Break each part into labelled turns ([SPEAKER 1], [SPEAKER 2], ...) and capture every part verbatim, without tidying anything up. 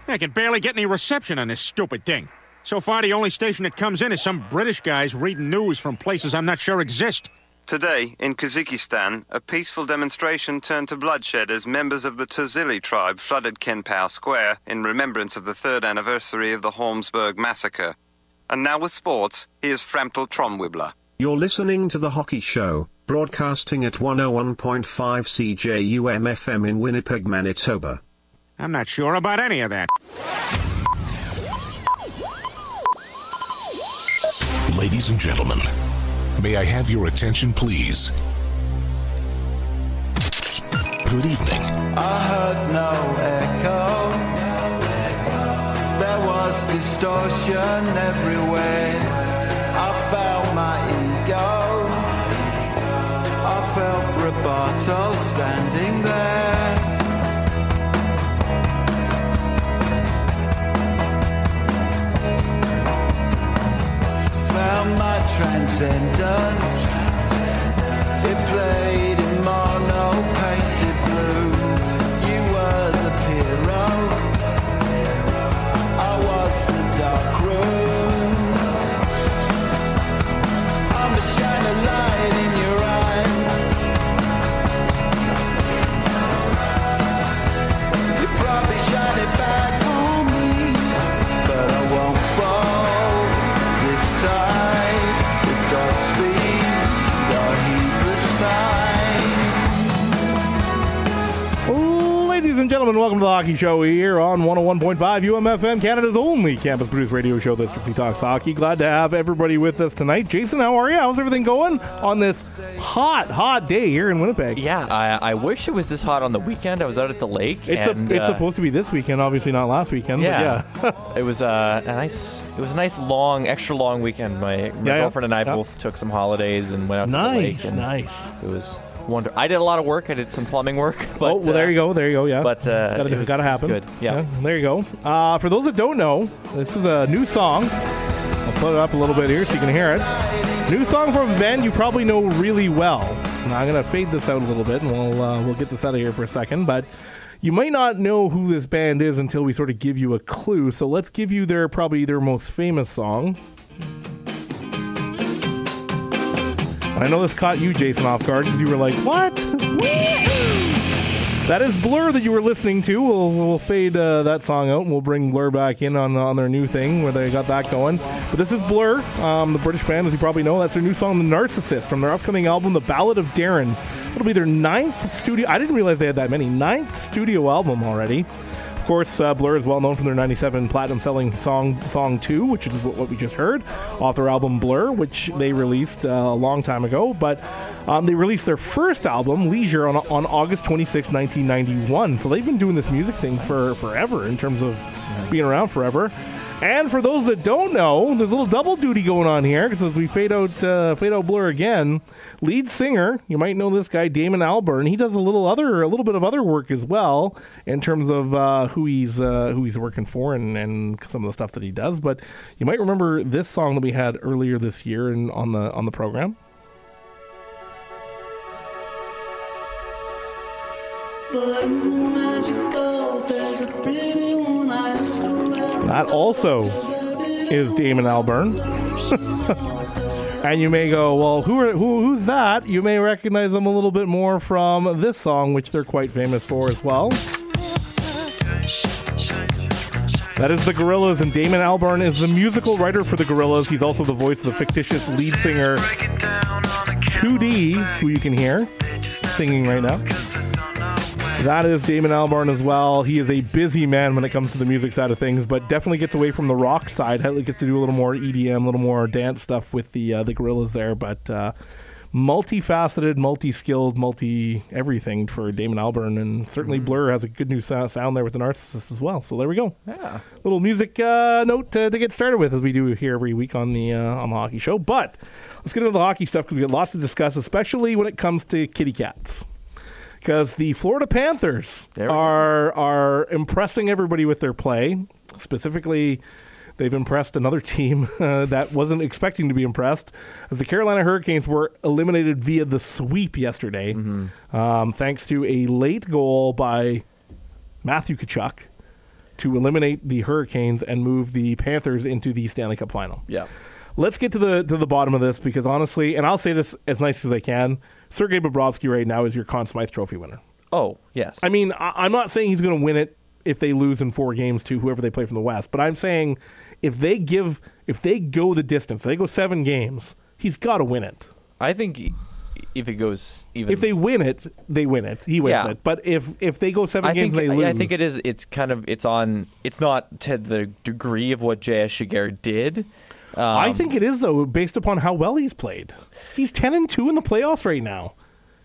[SPEAKER 1] I can barely get any reception on this stupid thing. So far, the only station that comes in is some British guys reading news from places I'm not sure exist.
[SPEAKER 2] Today, in Kazakhstan, a peaceful demonstration turned to bloodshed as members of the Tuzili tribe flooded Kenpao Square in remembrance of the third anniversary of the Holmesburg massacre. And now with sports, here's Framtel Tromwibbler.
[SPEAKER 3] You're listening to The Hockey Show, broadcasting at one oh one point five C J U M F M in Winnipeg, Manitoba.
[SPEAKER 1] I'm not sure about any of that.
[SPEAKER 4] Ladies and gentlemen, may I have your attention, please? Good evening.
[SPEAKER 5] I heard no echo. There was distortion everywhere. I felt my ego. I felt Roberto standing there. Found my transcendence. It played in mono, painted blue. You were the hero. I was the dark room. I'm a shining light in your eye. You probably shine it back on me, but I won't fall this time. With Godspeed, I heed the sign.
[SPEAKER 6] Ladies and gentlemen, welcome to the Hockey Show here on one oh one point five U M F M, Canada's only campus-produced radio show that strictly talks hockey. Glad to have everybody with us tonight. Jason, how are you? How's everything going on this hot, hot day here in Winnipeg?
[SPEAKER 7] Yeah, I, I wish it was this hot on the weekend. I was out at the lake.
[SPEAKER 6] It's,
[SPEAKER 7] and,
[SPEAKER 6] a, it's
[SPEAKER 7] uh,
[SPEAKER 6] supposed to be this weekend, obviously not last weekend.
[SPEAKER 7] Yeah,
[SPEAKER 6] but yeah.
[SPEAKER 7] it was uh, a nice. It was a nice, long, extra long weekend. My, my
[SPEAKER 6] Yeah, yeah.
[SPEAKER 7] girlfriend and I
[SPEAKER 6] Yeah.
[SPEAKER 7] both took some holidays and went out to the
[SPEAKER 6] Nice,
[SPEAKER 7] lake. And
[SPEAKER 6] nice.
[SPEAKER 7] It was wonderful. I did a lot of work. I did some plumbing work. But,
[SPEAKER 6] oh, well, there you go, there you go, yeah.
[SPEAKER 7] But uh,
[SPEAKER 6] gotta,
[SPEAKER 7] it was,
[SPEAKER 6] gotta happen.
[SPEAKER 7] It was good. Yeah.
[SPEAKER 6] There you go. Uh, for those that don't know, this is a new song. I'll put it up a little bit here so you can hear it. New song from a band you probably know really well. Now, I'm going to fade this out a little bit, and we'll uh, we'll get this out of here for a second. But you might not know who this band is until we sort of give you a clue. So let's give you their probably their most famous song. I know this caught you, Jason, off guard because you were like, "What?" That is Blur that you were listening to. We'll, we'll fade uh, that song out, and we'll bring Blur back in on on their new thing where they got that going. But this is Blur, um, the British band, as you probably know. That's their new song, The Narcissist, from their upcoming album, The Ballad of Darren. It'll be their ninth studio. I didn't realize they had that many. Ninth studio album already. Of course, uh, Blur is well known from their ninety-seven platinum-selling song Song two, which is what we just heard, off their album Blur, which they released uh, a long time ago. But um, they released their first album, Leisure, on, on August twenty-sixth, nineteen ninety-one. So they've been doing this music thing for forever, in terms of being around forever. And for those that don't know, there's a little double duty going on here, because as we fade out, uh, fade out Blur again, lead singer, you might know this guy, Damon Albarn. He does a little other, a little bit of other work as well in terms of uh, who he's uh, who he's working for and, and some of the stuff that he does. But you might remember this song that we had earlier this year in, on the on the program. That also is Damon Albarn. And you may go, well, who are, who who's that? You may recognize them a little bit more from this song, which they're quite famous for as well. That is the Gorillaz, and Damon Albarn is the musical writer for the Gorillaz. He's also the voice of the fictitious lead singer two D, who you can hear singing right now. That is Damon Albarn as well. He is a busy man when it comes to the music side of things, but definitely gets away from the rock side. He gets to do a little more E D M, a little more dance stuff with the uh, the Gorillaz there, but uh, multifaceted, multi-skilled, multi-everything for Damon Albarn, and certainly mm-hmm. Blur has a good new sound, sound there with the Narcissist as well. So there we go.
[SPEAKER 7] Yeah,
[SPEAKER 6] little music uh, note to, to get started with, as we do here every week on the uh, on the Hockey Show. But let's get into the hockey stuff, because we got lots to discuss, especially when it comes to kitty cats. Because the Florida Panthers are are impressing everybody with their play. Specifically, they've impressed another team uh, that wasn't expecting to be impressed. As the Carolina Hurricanes were eliminated via the sweep yesterday, mm-hmm. um, thanks to a late goal by Matthew Tkachuk to eliminate the Hurricanes and move the Panthers into the Stanley Cup final.
[SPEAKER 7] Yeah.
[SPEAKER 6] Let's get to the to the bottom of this, because honestly, and I'll say this as nice as I can, Sergei Bobrovsky right now is your Conn Smythe Trophy winner.
[SPEAKER 7] Oh, yes.
[SPEAKER 6] I mean, I, I'm not saying he's going to win it if they lose in four games to whoever they play from the West, but I'm saying if they give, if they go the distance, they go seven games, he's got to win it.
[SPEAKER 7] I think if it goes even...
[SPEAKER 6] If they win it, they win it. He wins
[SPEAKER 7] Yeah.
[SPEAKER 6] it. But if if they go seven
[SPEAKER 7] I
[SPEAKER 6] games
[SPEAKER 7] think,
[SPEAKER 6] and they lose...
[SPEAKER 7] yeah, I think it is, it's kind of, it's on, it's not to the degree of what J S Shigeru did. Um,
[SPEAKER 6] I think it is, though, based upon how well he's played. He's ten and two in the playoffs right now.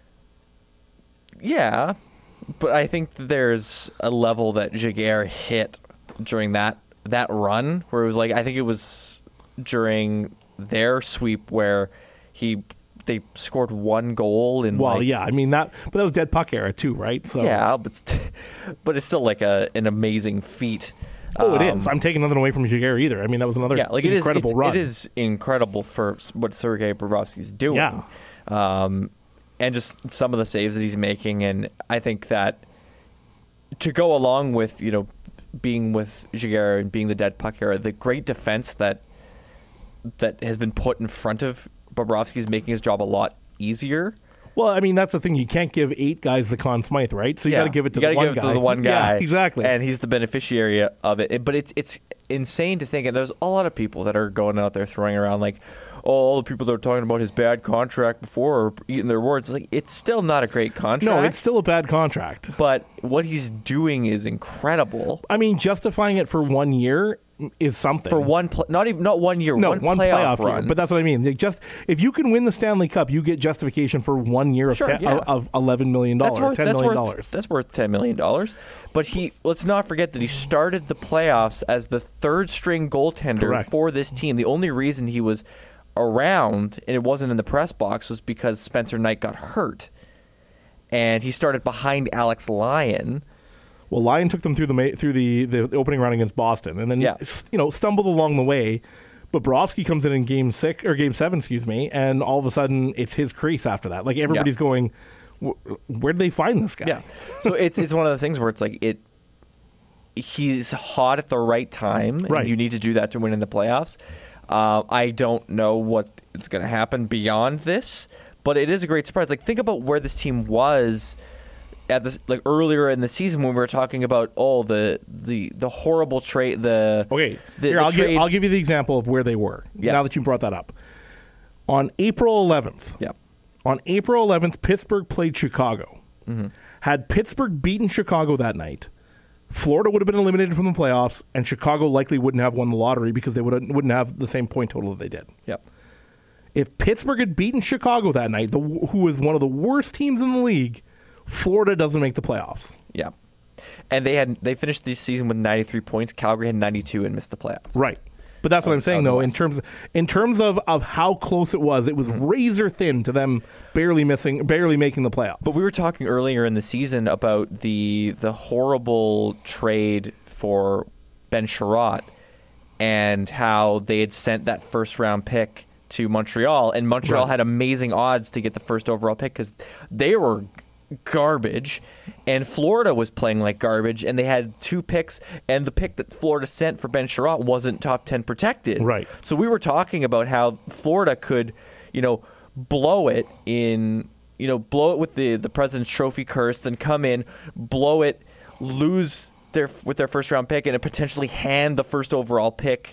[SPEAKER 7] Yeah, but I think that there's a level that Jaguar hit during that that run where it was like, I think it was during their sweep where he they scored one goal in
[SPEAKER 6] Well,
[SPEAKER 7] like,
[SPEAKER 6] yeah, I mean that, but that was dead puck era too, right? So
[SPEAKER 7] yeah, but st- but it's still like a an amazing feat.
[SPEAKER 6] oh, it
[SPEAKER 7] Um,
[SPEAKER 6] is. I'm taking nothing away from Jaguar either. I mean, that was another
[SPEAKER 7] yeah, like it is
[SPEAKER 6] incredible
[SPEAKER 7] it's,
[SPEAKER 6] run.
[SPEAKER 7] It is incredible for what Sergei Bobrovsky's doing.
[SPEAKER 6] Yeah.
[SPEAKER 7] Um, and just some of the saves that he's making, and I think that to go along with, you know, being with Jaguar and being the dead puck era, the great defense that that has been put in front of Bobrovsky is making his job a lot easier.
[SPEAKER 6] Well, I mean, that's the thing. You can't give eight guys the Conn Smythe, right? So you
[SPEAKER 7] Yeah.
[SPEAKER 6] got to give it to
[SPEAKER 7] you
[SPEAKER 6] the
[SPEAKER 7] gotta
[SPEAKER 6] one
[SPEAKER 7] give
[SPEAKER 6] guy.
[SPEAKER 7] it to the one guy.
[SPEAKER 6] Yeah, exactly.
[SPEAKER 7] And he's the beneficiary of it. But it's it's insane to think, and there's a lot of people that are going out there throwing around like, oh, all the people that are talking about his bad contract before are eating their words. Like, it's still not a great contract.
[SPEAKER 6] no, it's still a bad contract.
[SPEAKER 7] But what he's doing is incredible.
[SPEAKER 6] I mean, justifying it for one year is something.
[SPEAKER 7] For one, pl- not even not one year,
[SPEAKER 6] no,
[SPEAKER 7] one,
[SPEAKER 6] one
[SPEAKER 7] playoff,
[SPEAKER 6] playoff,
[SPEAKER 7] run.
[SPEAKER 6] year. But that's what I mean. Like, just if you can win the Stanley Cup, you get justification for one year of
[SPEAKER 7] Sure,
[SPEAKER 6] te-
[SPEAKER 7] yeah.
[SPEAKER 6] of eleven million dollars,
[SPEAKER 7] that's worth
[SPEAKER 6] ten
[SPEAKER 7] that's
[SPEAKER 6] million
[SPEAKER 7] worth
[SPEAKER 6] dollars.
[SPEAKER 7] that's worth ten million dollars. But he let's not forget that he started the playoffs as the third string goaltender
[SPEAKER 6] Correct.
[SPEAKER 7] for this team. The only reason he was around and it wasn't in the press box was because Spencer Knight got hurt, and he started behind Alex Lyon.
[SPEAKER 6] Well, Lyon took them through the ma- through the, the opening round against Boston, and then
[SPEAKER 7] Yeah.
[SPEAKER 6] you know stumbled along the way. But Bobrovsky comes in in game six or game seven, excuse me, and all of a sudden it's his crease after that. Like everybody's
[SPEAKER 7] Yeah.
[SPEAKER 6] going, where did they find this guy?
[SPEAKER 7] Yeah, so it's it's one of the things where it's like it. He's hot at the right time, and
[SPEAKER 6] Right.
[SPEAKER 7] you need to do that to win in the playoffs. Uh, I don't know what is going to happen beyond this, but it is a great surprise. Like, think about where this team was at this, like earlier in the season when we were talking about oh the the the horrible trade. The
[SPEAKER 6] Okay,
[SPEAKER 7] the,
[SPEAKER 6] here
[SPEAKER 7] the
[SPEAKER 6] I'll
[SPEAKER 7] trade,
[SPEAKER 6] give I'll give you the example of where they were.
[SPEAKER 7] Yeah.
[SPEAKER 6] Now that you brought that up, on April eleventh.
[SPEAKER 7] Yeah.
[SPEAKER 6] On April eleventh, Pittsburgh played Chicago.
[SPEAKER 7] Mm-hmm.
[SPEAKER 6] Had Pittsburgh beaten Chicago that night, Florida would have been eliminated from the playoffs, and Chicago likely wouldn't have won the lottery because they would wouldn't have the same point total that they did.
[SPEAKER 7] Yep.
[SPEAKER 6] If Pittsburgh had beaten Chicago that night, the, who was one of the worst teams in the league, Florida doesn't make the playoffs.
[SPEAKER 7] Yeah. And they had they finished the season with ninety-three points. Calgary had ninety-two and missed the playoffs.
[SPEAKER 6] Right. But that's what I'm saying, though. In terms, in terms of, of how close it was, it was
[SPEAKER 7] Mm-hmm.
[SPEAKER 6] razor thin to them barely missing, barely making the playoffs.
[SPEAKER 7] But we were talking earlier in the season about the the horrible trade for Ben Sherratt and how they had sent that first round pick to Montreal, and Montreal
[SPEAKER 6] Right.
[SPEAKER 7] had amazing odds to get the first overall pick because they were garbage, and Florida was playing like garbage, and they had two picks, and the pick that Florida sent for Ben Sherratt wasn't top ten protected.
[SPEAKER 6] Right.
[SPEAKER 7] So we were talking about how Florida could, you know, blow it in, you know, blow it with the, the President's Trophy curse, then come in, blow it, lose their with their first round pick, and potentially hand the first overall pick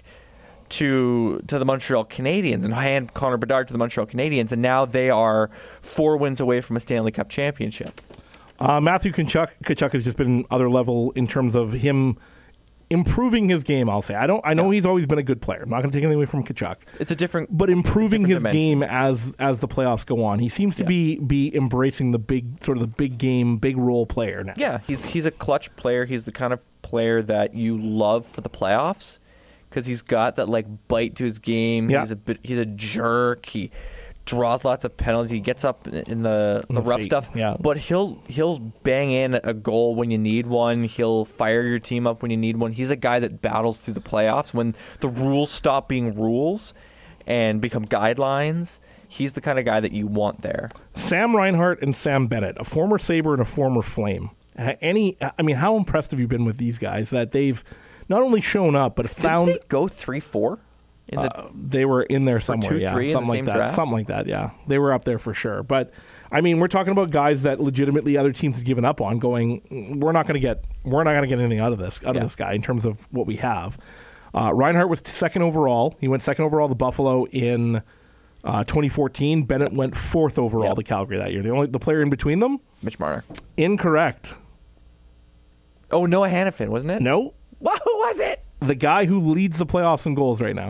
[SPEAKER 7] to to the Montreal Canadiens and hand Connor Bedard to the Montreal Canadiens, and now they are four wins away from a Stanley Cup championship.
[SPEAKER 6] Uh, Matthew Tkachuk, Tkachuk has just been other level in terms of him improving his game. I'll say I don't. I know
[SPEAKER 7] Yeah.
[SPEAKER 6] he's always been a good player. I'm not going to take anything away from Tkachuk.
[SPEAKER 7] It's a different,
[SPEAKER 6] But improving
[SPEAKER 7] different
[SPEAKER 6] his
[SPEAKER 7] dimension.
[SPEAKER 6] game as as the playoffs go on, he seems to
[SPEAKER 7] Yeah.
[SPEAKER 6] be be embracing the big sort of the big game, big role player now.
[SPEAKER 7] Yeah, he's he's a clutch player. He's the kind of player that you love for the playoffs because he's got that like bite to his game.
[SPEAKER 6] Yeah.
[SPEAKER 7] He's a bit, he's a jerk. He draws lots of penalties. He gets up in the, the,
[SPEAKER 6] the
[SPEAKER 7] rough
[SPEAKER 6] feet,
[SPEAKER 7] stuff.
[SPEAKER 6] yeah.
[SPEAKER 7] But he'll he'll bang in a goal when you need one. He'll fire your team up when you need one. He's a guy that battles through the playoffs when the rules stop being rules and become guidelines. He's the kind of guy that you want there.
[SPEAKER 6] Sam Reinhart and Sam Bennett, a former Sabre and a former Flame. Any, I mean, how impressed have you been with these guys that they've not only shown up but found?
[SPEAKER 7] Did they go three four? In the,
[SPEAKER 6] uh, they were in there somewhere,
[SPEAKER 7] two,
[SPEAKER 6] yeah,
[SPEAKER 7] three
[SPEAKER 6] something like
[SPEAKER 7] same
[SPEAKER 6] that,
[SPEAKER 7] draft?
[SPEAKER 6] something like that, yeah. They were up there for sure. But I mean, we're talking about guys that legitimately other teams have given up on. Going, we're not going to get, we're not going to get anything out of this, out
[SPEAKER 7] Yeah.
[SPEAKER 6] of this guy in terms of what we have. Uh, Reinhart was second overall. He went second overall to Buffalo in uh, twenty fourteen. Bennett went fourth overall
[SPEAKER 7] Yep.
[SPEAKER 6] to Calgary that year. The only the player in between them,
[SPEAKER 7] Mitch Marner.
[SPEAKER 6] incorrect.
[SPEAKER 7] Oh, Noah Hannafin, wasn't it?
[SPEAKER 6] No,
[SPEAKER 7] What, who was it?
[SPEAKER 6] the guy who leads the playoffs in goals right now.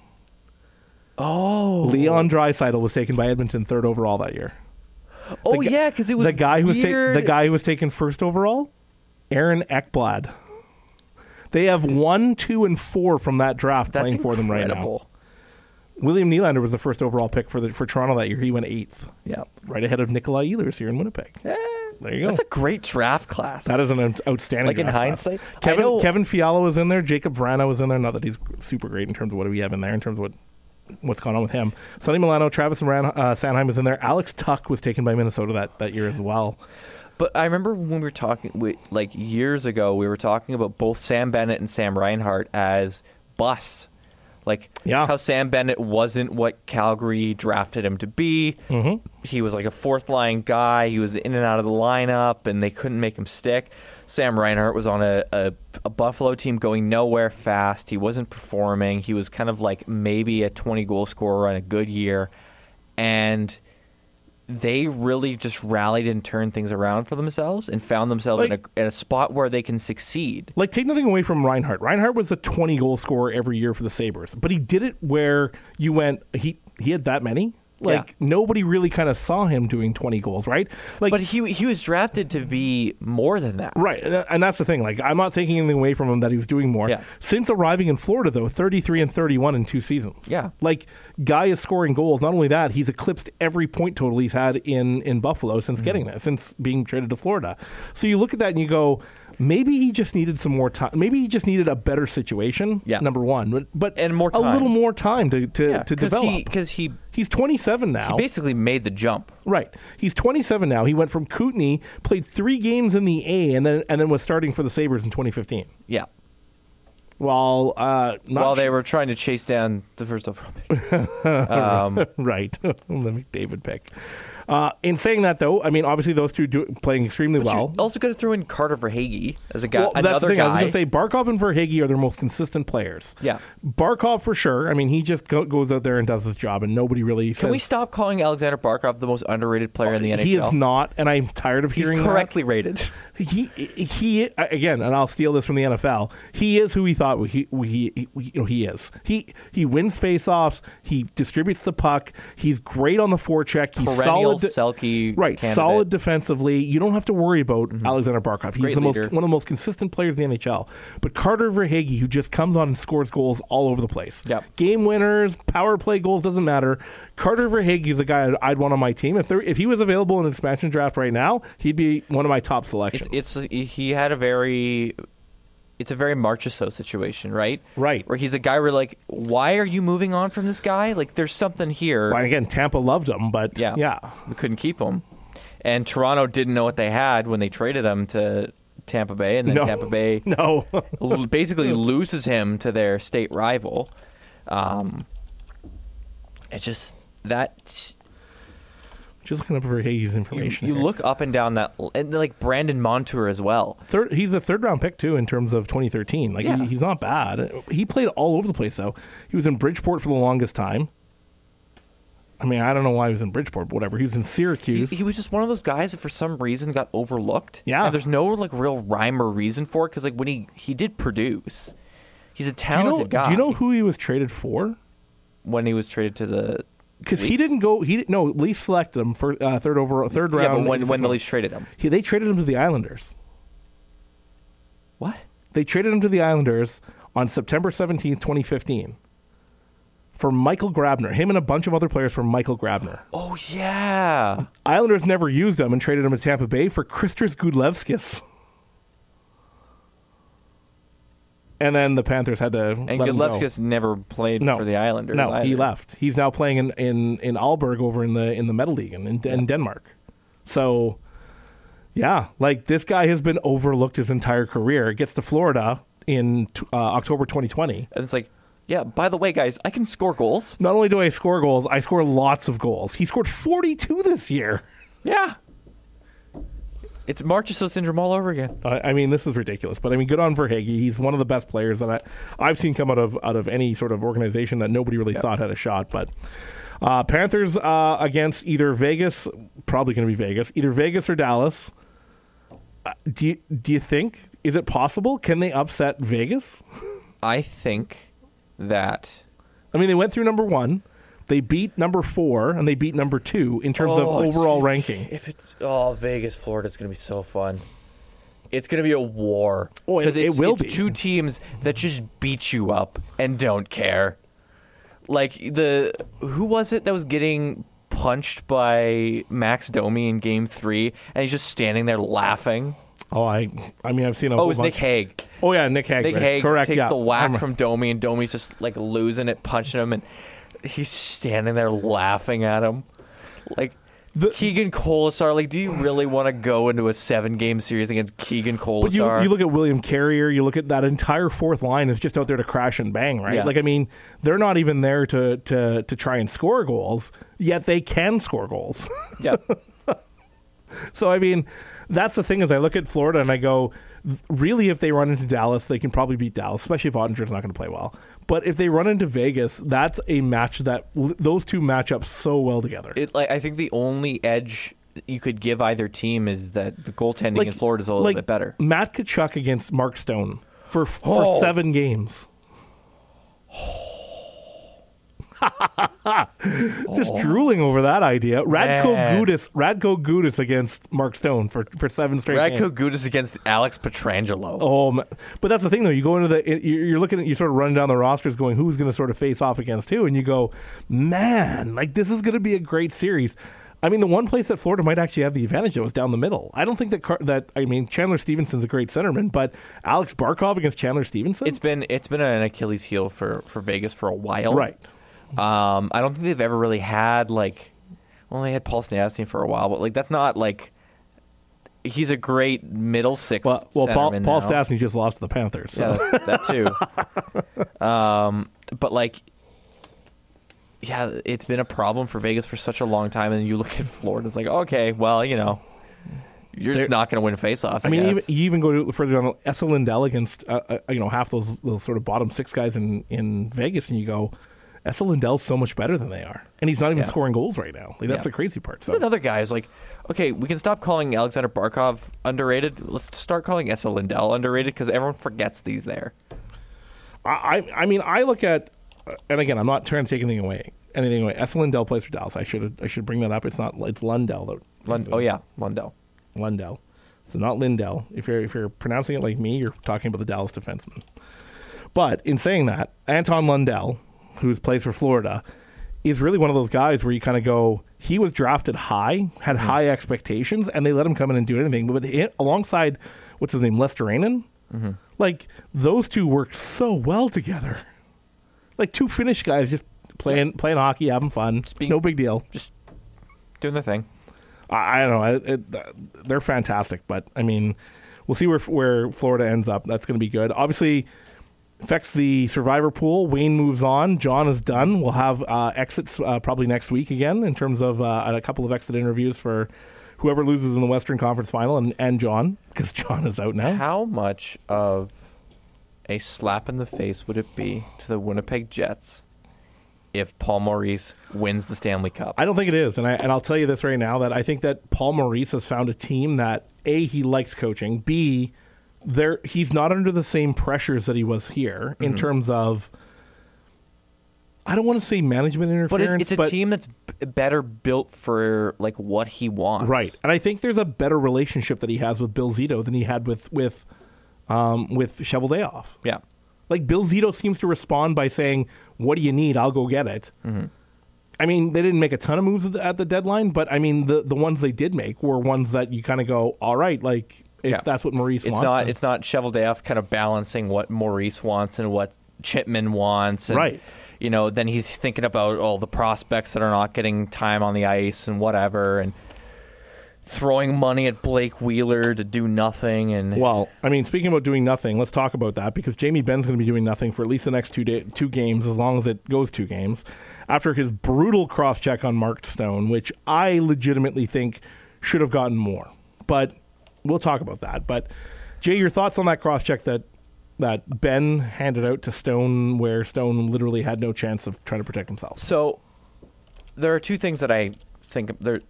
[SPEAKER 7] Oh.
[SPEAKER 6] Leon Draisaitl was taken by Edmonton third overall that year.
[SPEAKER 7] Oh,
[SPEAKER 6] The gu-
[SPEAKER 7] yeah, because it was
[SPEAKER 6] the guy who was ta-
[SPEAKER 7] weird.
[SPEAKER 6] the guy who was taken first overall, Aaron Ekblad. They have one, two, and four from that draft
[SPEAKER 7] That's
[SPEAKER 6] playing for them right now.
[SPEAKER 7] incredible.
[SPEAKER 6] William Nylander was the first overall pick for the for Toronto that year. He went eighth,
[SPEAKER 7] Yeah.
[SPEAKER 6] right ahead of Nikolai Ehlers here in Winnipeg.
[SPEAKER 7] Eh,
[SPEAKER 6] There you go.
[SPEAKER 7] That's a great draft class.
[SPEAKER 6] That is an out- outstanding.
[SPEAKER 7] Like in
[SPEAKER 6] draft class.
[SPEAKER 7] hindsight, I
[SPEAKER 6] Kevin
[SPEAKER 7] know-
[SPEAKER 6] Kevin Fiala was in there. Jacob Vrana was in there. Not that he's super great in terms of what we have in there, in terms of what what's going on with him. Sonny Milano, Travis Ran, uh, Sanheim was in there. Alex Tuck was taken by Minnesota that, that year as well.
[SPEAKER 7] But I remember when we were talking, we, like years ago, we were talking about both Sam Bennett and Sam Reinhart as busts. Like
[SPEAKER 6] Yeah.
[SPEAKER 7] how Sam Bennett wasn't what Calgary drafted him to be.
[SPEAKER 6] Mm-hmm.
[SPEAKER 7] He was like a fourth line guy. He was in and out of the lineup, and they couldn't make him stick. Sam Reinhart was on a, a, a Buffalo team going nowhere fast. He wasn't performing. He was kind of like maybe a twenty-goal scorer on a good year. And they really just rallied and turned things around for themselves and found themselves
[SPEAKER 6] Like-
[SPEAKER 7] in, a, in a spot where they can succeed.
[SPEAKER 6] Like, take nothing away from Reinhart. Reinhart was a twenty-goal scorer every year for the Sabres, but he did it where you went, he he had that many? Like,
[SPEAKER 7] Yeah.
[SPEAKER 6] nobody really kind of saw him doing twenty goals, right? Like,
[SPEAKER 7] But he he was drafted to be more than that.
[SPEAKER 6] right, and and that's the thing. Like, I'm not taking anything away from him that he was doing more.
[SPEAKER 7] Yeah.
[SPEAKER 6] Since arriving in Florida, though, thirty-three and thirty-one in two seasons.
[SPEAKER 7] Yeah.
[SPEAKER 6] Like, guy is scoring goals. Not only that, he's eclipsed every point total he's had in, in Buffalo since getting
[SPEAKER 7] Mm-hmm.
[SPEAKER 6] that, since being traded to Florida. So you look at that and you go, maybe he just needed some more time. Maybe he just needed a better situation,
[SPEAKER 7] Yeah.
[SPEAKER 6] number one. But, but
[SPEAKER 7] And more
[SPEAKER 6] a
[SPEAKER 7] time.
[SPEAKER 6] little more time to, to,
[SPEAKER 7] Yeah,
[SPEAKER 6] to
[SPEAKER 7] because
[SPEAKER 6] develop.
[SPEAKER 7] he, 'cause he,
[SPEAKER 6] He's twenty-seven now.
[SPEAKER 7] he basically made the jump.
[SPEAKER 6] Right. He's twenty-seven now. He went from Kootenay, played three games in the A, and then and then was starting for the Sabres in twenty fifteen.
[SPEAKER 7] Yeah.
[SPEAKER 6] While uh, not
[SPEAKER 7] While they
[SPEAKER 6] su-
[SPEAKER 7] were trying to chase down the first overall pick. um,
[SPEAKER 6] right, the McDavid pick. Uh, in saying that, though, I mean, obviously those two do, playing extremely
[SPEAKER 7] but
[SPEAKER 6] well.
[SPEAKER 7] you also got to throw in Carter Verhaeghe as a guy,
[SPEAKER 6] Well,
[SPEAKER 7] another
[SPEAKER 6] that's the thing.
[SPEAKER 7] guy.
[SPEAKER 6] I was going to say Barkov and Verhaeghe are their most consistent players.
[SPEAKER 7] Yeah.
[SPEAKER 6] Barkov for sure. I mean, he just go, goes out there and does his job, and nobody really
[SPEAKER 7] Can
[SPEAKER 6] says
[SPEAKER 7] we stop calling Alexander Barkov the most underrated player in the N H L?
[SPEAKER 6] he is not, and I'm tired of
[SPEAKER 7] He's
[SPEAKER 6] hearing
[SPEAKER 7] correctly rated.
[SPEAKER 6] that. He he again, and I'll steal this from the N F L. He is who he thought he he, he you know he is. He he wins faceoffs. He distributes the puck. He's great on the forecheck. He's
[SPEAKER 7] Perennial
[SPEAKER 6] solid.
[SPEAKER 7] Selke
[SPEAKER 6] Right,
[SPEAKER 7] candidate.
[SPEAKER 6] solid defensively. You don't have to worry about Alexander Barkov. He's
[SPEAKER 7] Great
[SPEAKER 6] the most
[SPEAKER 7] leader.
[SPEAKER 6] one of the most consistent players in the N H L. But Carter Verhaeghe, who just comes on and scores goals all over the place.
[SPEAKER 7] Yep.
[SPEAKER 6] Game winners, power play goals, doesn't matter. Carter Verhaeghe is a guy I'd, I'd want on my team. If there, if he was available in an expansion draft right now, he'd be one of my top selections.
[SPEAKER 7] It's it's he had a very it's a very Marchessault situation, right?
[SPEAKER 6] Right.
[SPEAKER 7] Where he's a guy where like, why are you moving on from this guy? Like, there's something here.
[SPEAKER 6] Well, again, Tampa loved him, but
[SPEAKER 7] Yeah.
[SPEAKER 6] yeah.
[SPEAKER 7] We couldn't keep him. And Toronto didn't know what they had when they traded him to Tampa Bay, and then
[SPEAKER 6] No.
[SPEAKER 7] Tampa Bay
[SPEAKER 6] No.
[SPEAKER 7] l- basically loses him to their state rival. Um, it's just that
[SPEAKER 6] Just looking up Verhaeghe's
[SPEAKER 7] you,
[SPEAKER 6] information.
[SPEAKER 7] you
[SPEAKER 6] here.
[SPEAKER 7] look up and down that, and like Brandon Montour as well.
[SPEAKER 6] Third, he's a third round pick too in terms of twenty thirteen. Like
[SPEAKER 7] Yeah.
[SPEAKER 6] he, he's not bad. He played all over the place though. He was in Bridgeport for the longest time. I mean, I don't know why he was in Bridgeport, but whatever. He was in
[SPEAKER 7] He,
[SPEAKER 6] Syracuse.
[SPEAKER 7] he was just one of those guys that for some reason got overlooked.
[SPEAKER 6] Yeah.
[SPEAKER 7] and there's no like real rhyme or reason for it because like when he he did produce, he's a
[SPEAKER 6] do you know?
[SPEAKER 7] talented guy.
[SPEAKER 6] Do you know who he was traded for?
[SPEAKER 7] when he was traded to the
[SPEAKER 6] Because he
[SPEAKER 7] Leafs?
[SPEAKER 6] didn't go. He didn't, no. Leafs selected him for uh, third overall, third
[SPEAKER 7] Yeah,
[SPEAKER 6] round.
[SPEAKER 7] but when,
[SPEAKER 6] in
[SPEAKER 7] when the
[SPEAKER 6] second
[SPEAKER 7] Leafs traded him.
[SPEAKER 6] He, they traded him to the Islanders.
[SPEAKER 7] What?
[SPEAKER 6] They traded him to the Islanders on September seventeenth, twenty fifteen, for Michael Grabner. Him and a bunch of other players for Michael Grabner.
[SPEAKER 7] Oh yeah.
[SPEAKER 6] Islanders never used him and traded him to Tampa Bay for Christos Gudlevskis. And then the Panthers had to
[SPEAKER 7] And
[SPEAKER 6] let him go.
[SPEAKER 7] Gudlevskis never played
[SPEAKER 6] No.
[SPEAKER 7] for the Islanders.
[SPEAKER 6] No, he
[SPEAKER 7] either.
[SPEAKER 6] left. He's now playing in, in, in Aalborg over in the in the Metal League in, in, in Denmark. So, Yeah, like this guy has been overlooked his entire career. Gets to Florida in uh, October twenty twenty.
[SPEAKER 7] And it's like, yeah, by the way, guys, I can score goals.
[SPEAKER 6] Not only do I score goals, I score lots of goals. He scored forty-two this year.
[SPEAKER 7] Yeah. It's Marchessault syndrome all over again.
[SPEAKER 6] Uh, I mean, this is ridiculous. But I mean, good on Verhaeghe. He's one of the best players that I, I've seen come out of out of any sort of organization that nobody really yep. thought had a shot. But uh, Panthers uh, against either Vegas, probably going to be Vegas, either Vegas or Dallas. Uh, do you, do you think, is it possible? Can they upset Vegas?
[SPEAKER 7] I think that...
[SPEAKER 6] I mean, they went through number one. They beat number four, and they beat number two in terms
[SPEAKER 7] oh,
[SPEAKER 6] of overall
[SPEAKER 7] gonna,
[SPEAKER 6] ranking.
[SPEAKER 7] If it's... Oh, Vegas, Florida, it's going to be so fun. It's going to be a war.
[SPEAKER 6] Oh, it,
[SPEAKER 7] it's,
[SPEAKER 6] it will
[SPEAKER 7] it's
[SPEAKER 6] be.
[SPEAKER 7] two teams that just beat you up and don't care. Like, the... Who was it that was getting... punched by Max Domi in game three, and he's just standing there laughing?
[SPEAKER 6] Oh, I I mean, I've seen a
[SPEAKER 7] Oh,
[SPEAKER 6] whole
[SPEAKER 7] it was
[SPEAKER 6] bunch.
[SPEAKER 7] Nick Hague.
[SPEAKER 6] Oh, yeah, Nick Hague.
[SPEAKER 7] Nick
[SPEAKER 6] right.
[SPEAKER 7] Hague
[SPEAKER 6] Correct,
[SPEAKER 7] takes
[SPEAKER 6] yeah.
[SPEAKER 7] the whack
[SPEAKER 6] I'm...
[SPEAKER 7] from Domi, and Domi's just, like, losing it, punching him, and he's standing there laughing at him. Like, the... Keegan Colasar, like, do you really want to go into a seven-game series against Keegan Colasar?
[SPEAKER 6] But you, you look at William Carrier, you look at that entire fourth line is just out there to crash and bang, right?
[SPEAKER 7] Yeah.
[SPEAKER 6] Like, I mean, they're not even there to, to, to try and score goals, yet they can score goals.
[SPEAKER 7] Yeah.
[SPEAKER 6] So, I mean, that's the thing is I look at Florida and I go, really, if they run into Dallas, they can probably beat Dallas, especially if Ottinger's not going to play well. But if they run into Vegas, that's a match that those two match up so well together.
[SPEAKER 7] It, like, I think the only edge you could give either team is that the goaltending
[SPEAKER 6] like,
[SPEAKER 7] in Florida is a little
[SPEAKER 6] like
[SPEAKER 7] bit better.
[SPEAKER 6] Matt Tkachuk against Mark Stone for, for
[SPEAKER 7] Oh.
[SPEAKER 6] seven games. Just
[SPEAKER 7] oh.
[SPEAKER 6] drooling over that idea. Radko
[SPEAKER 7] Man.
[SPEAKER 6] Gudas, Radko Gudas against Mark Stone for, for seven straight
[SPEAKER 7] Radko
[SPEAKER 6] games.
[SPEAKER 7] Gudas against Alex Pietrangelo.
[SPEAKER 6] Oh, man. But that's the thing, though. You go into the, you're looking at, you sort of run down the rosters, going, who's going to sort of face off against who, and you go, man, like this is going to be a great series. I mean, the one place that Florida might actually have the advantage though is down the middle. I don't think that Car- that I mean Chandler Stevenson's a great centerman, but Alex Barkov against Chandler Stevenson,
[SPEAKER 7] It's been it's been an Achilles heel for, for Vegas for a while,
[SPEAKER 6] right?
[SPEAKER 7] Um, I don't think they've ever really had like, well, they had Paul Stastny for a while, but like that's not like he's a great middle six.
[SPEAKER 6] Well, well Paul,
[SPEAKER 7] centerman
[SPEAKER 6] Paul
[SPEAKER 7] now.
[SPEAKER 6] Stastny just lost to the Panthers, so.
[SPEAKER 7] Yeah, that, that too. um, but like, yeah, it's been a problem for Vegas for such a long time, and you look at Florida, it's like, okay, well, you know, you're just
[SPEAKER 6] They're,
[SPEAKER 7] not going to win faceoffs. I,
[SPEAKER 6] I mean,
[SPEAKER 7] guess.
[SPEAKER 6] even, you even go to, further down. Essa Lindell against uh, uh, you know half those those sort of bottom six guys in, in Vegas, and you go, Essa Lindell's so much better than they are, and he's not even
[SPEAKER 7] Yeah.
[SPEAKER 6] scoring goals right now. Like, that's
[SPEAKER 7] Yeah.
[SPEAKER 6] the crazy part. So.
[SPEAKER 7] There's another guy who's like, okay, we can stop calling Alexander Barkov underrated. Let's start calling Essa Lindell underrated because everyone forgets these there.
[SPEAKER 6] I, I I mean, I look at, and again, I'm not trying to take anything away. Anything away. Essa Lindell plays for Dallas. I should I should bring that up. It's not. It's Lundell. That,
[SPEAKER 7] Lund- oh yeah, Lundell.
[SPEAKER 6] Lundell. So not Lindell. If you're if you're pronouncing it like me, you're talking about the Dallas defenseman. But in saying that, Anton Lundell, who plays for Florida, is really one of those guys where you kind of go, he was drafted high, had mm-hmm. high expectations, and they let him come in and do anything. But it, alongside, what's his name, Lesterainen, mm-hmm. like those two work so well together. Like two Finnish guys just playing playing hockey, having fun, being, no big deal,
[SPEAKER 7] just doing their thing.
[SPEAKER 6] I, I don't know. It, it, they're fantastic, but I mean, we'll see where where Florida ends up. That's going to be good. Obviously, affects the survivor pool. Wayne moves on. John is done. We'll have uh, exits uh, probably next week again in terms of uh, a couple of exit interviews for whoever loses in the Western Conference Final, and, and John, because John is out now.
[SPEAKER 7] How much of a slap in the face would it be to the Winnipeg Jets if Paul Maurice wins the Stanley Cup?
[SPEAKER 6] I don't think it is, and I and I'll tell you this right now, that I think that Paul Maurice has found a team that A, he likes coaching, B, there he's not under the same pressures that he was here in mm-hmm. terms of, I don't want to say management interference,
[SPEAKER 7] but it, it's a
[SPEAKER 6] but,
[SPEAKER 7] team that's b- better built for like what he wants,
[SPEAKER 6] right? And I think there's a better relationship that he has with Bill Zito than he had with with um, with Cheveldayoff.
[SPEAKER 7] Yeah.
[SPEAKER 6] Like, Bill Zito seems to respond by saying, what do you need? I'll go get it. Mm-hmm. I mean, they didn't make a ton of moves at the, at the deadline, but, I mean, the, the ones they did make were ones that you kind of go, all right, like, if
[SPEAKER 7] yeah.
[SPEAKER 6] that's what Maurice
[SPEAKER 7] it's
[SPEAKER 6] wants.
[SPEAKER 7] Not,
[SPEAKER 6] then.
[SPEAKER 7] it's not Cheveldayoff kind of balancing what Maurice wants and what Chipman wants. And,
[SPEAKER 6] right.
[SPEAKER 7] You know, then he's thinking about all the prospects that are not getting time on the ice and whatever. And throwing money at Blake Wheeler to do nothing. And
[SPEAKER 6] Well, I mean, speaking about doing nothing, let's talk about that because Jamie Benn's going to be doing nothing for at least the next two day, two games, as long as it goes two games, after his brutal cross-check on Mark Stone, which I legitimately think should have gotten more. But we'll talk about that. But, Jay, your thoughts on that cross-check that that Ben handed out to Stone, where Stone literally had no chance of trying to protect himself?
[SPEAKER 7] So there are two things that I think there.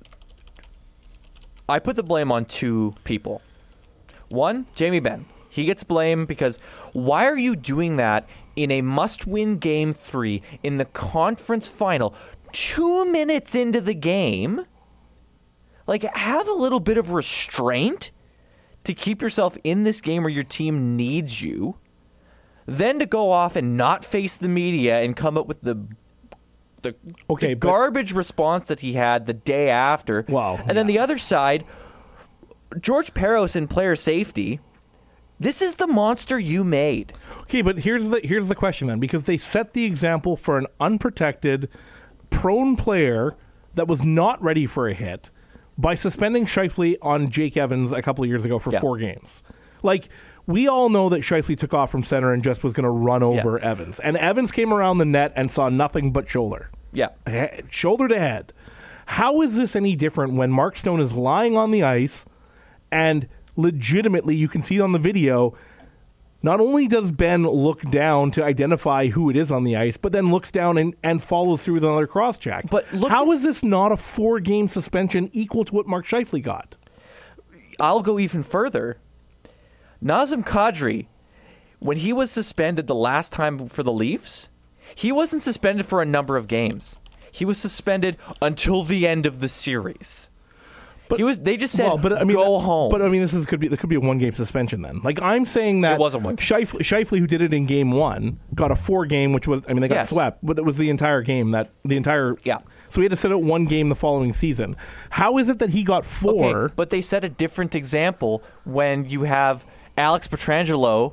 [SPEAKER 7] I put the blame on two people. One, Jamie Benn. He gets blamed because why are you doing that in a must-win game three in the conference final, two minutes into the game? Like, have a little bit of restraint to keep yourself in this game where your team needs you, then to go off and not face the media and come up with the the,
[SPEAKER 6] okay,
[SPEAKER 7] the
[SPEAKER 6] but,
[SPEAKER 7] garbage response that he had the day after.
[SPEAKER 6] Wow.
[SPEAKER 7] And then the other side, George Peros in player safety, this is the monster you made.
[SPEAKER 6] Okay, but here's the here's the question then, because they set the example for an unprotected, prone player that was not ready for a hit by suspending Scheifele on Jake Evans a couple of years ago for
[SPEAKER 7] yeah.
[SPEAKER 6] four games. Like, we all know that Scheifele took off from center and just was going to run over
[SPEAKER 7] yeah.
[SPEAKER 6] Evans. And Evans came around the net and saw nothing but shoulder.
[SPEAKER 7] Yeah.
[SPEAKER 6] He- shoulder to head. How is this any different when Mark Stone is lying on the ice and legitimately, you can see on the video, not only does Ben look down to identify who it is on the ice, but then looks down and, and follows through with another cross-check.
[SPEAKER 7] But look
[SPEAKER 6] How
[SPEAKER 7] at-
[SPEAKER 6] is this not a four-game suspension equal to what Mark Scheifele got?
[SPEAKER 7] I'll go even further. Nazem Kadri, when he was suspended the last time for the Leafs, he wasn't suspended for a number of games. He was suspended until the end of the series.
[SPEAKER 6] But,
[SPEAKER 7] he was. They just said,
[SPEAKER 6] well, but, I mean,
[SPEAKER 7] go home.
[SPEAKER 6] But I mean, this is could be there could be a one game suspension then. Like I'm saying that
[SPEAKER 7] It wasn't one game.
[SPEAKER 6] Scheifele, Scheifele, who did it in game one, got a four game, which was I mean they got
[SPEAKER 7] Yes.
[SPEAKER 6] swept, but it was the entire game that the entire
[SPEAKER 7] Yeah.
[SPEAKER 6] So he had to sit out one game the following season. How is it that he got four?
[SPEAKER 7] Okay, but they set a different example when you have Alex Pietrangelo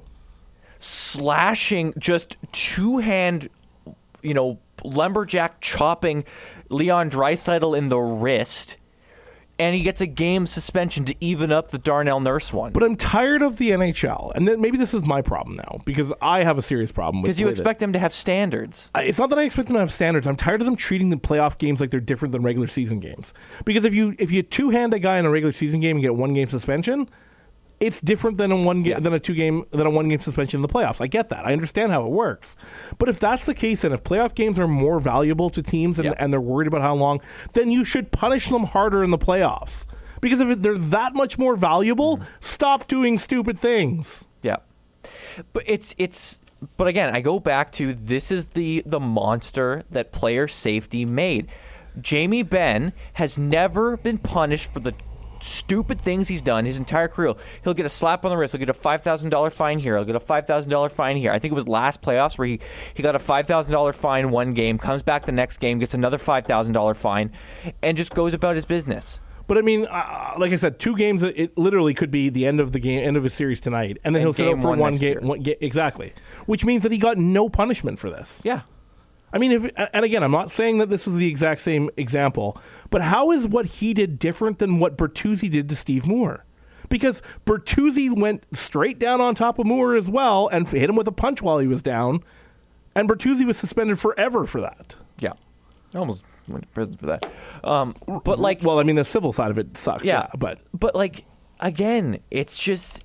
[SPEAKER 7] slashing, just two hand, you know, lumberjack chopping Leon Draisaitl in the wrist. And he gets a game suspension to even up the Darnell Nurse one.
[SPEAKER 6] But I'm tired of the N H L, and then maybe this is my problem now because I have a serious problem with
[SPEAKER 7] Because you
[SPEAKER 6] the way that-
[SPEAKER 7] expect them to have standards.
[SPEAKER 6] I- It's not that I expect them to have standards. I'm tired of them treating the playoff games like they're different than regular season games. Because if you if you two hand a guy in a regular season game and get one game suspension, it's different than a one ga-
[SPEAKER 7] Yeah.
[SPEAKER 6] than a two game than a one game suspension in the playoffs. I get that. I understand how it works. But if that's the case, and if playoff games are more valuable to teams and,
[SPEAKER 7] Yeah.
[SPEAKER 6] and they're worried about how long, then you should punish them harder in the playoffs. Because if they're that much more valuable,
[SPEAKER 7] Mm-hmm.
[SPEAKER 6] stop doing stupid things.
[SPEAKER 7] Yeah. But it's it's but again, I go back to this is the the monster that player safety made. Jamie Benn has never been punished for the stupid things he's done his entire career. He'll get a slap on the wrist. He'll get a five thousand dollars fine here. He'll get a five thousand dollars fine here. I think it was last playoffs where he, he got a five thousand dollars fine one game, comes back the next game, gets another five thousand dollars fine, and just goes about his business.
[SPEAKER 6] But I mean, uh, like I said, two games. It literally could be the end of the game, end of a series tonight, and then
[SPEAKER 7] And
[SPEAKER 6] he'll sit out
[SPEAKER 7] game
[SPEAKER 6] for
[SPEAKER 7] one
[SPEAKER 6] one
[SPEAKER 7] next
[SPEAKER 6] game.
[SPEAKER 7] year.
[SPEAKER 6] One ga- exactly, which means that he got no punishment for this.
[SPEAKER 7] Yeah.
[SPEAKER 6] I mean, if, and again, I'm not saying that this is the exact same example, but how is what he did different than what Bertuzzi did to Steve Moore? Because Bertuzzi went straight down on top of Moore as well and hit him with a punch while he was down, and Bertuzzi was suspended forever for that.
[SPEAKER 7] Yeah. I almost went to prison for that. Um, but like
[SPEAKER 6] Well, I mean, the civil side of it sucks. Yeah,
[SPEAKER 7] Yeah,
[SPEAKER 6] but
[SPEAKER 7] but like again, it's just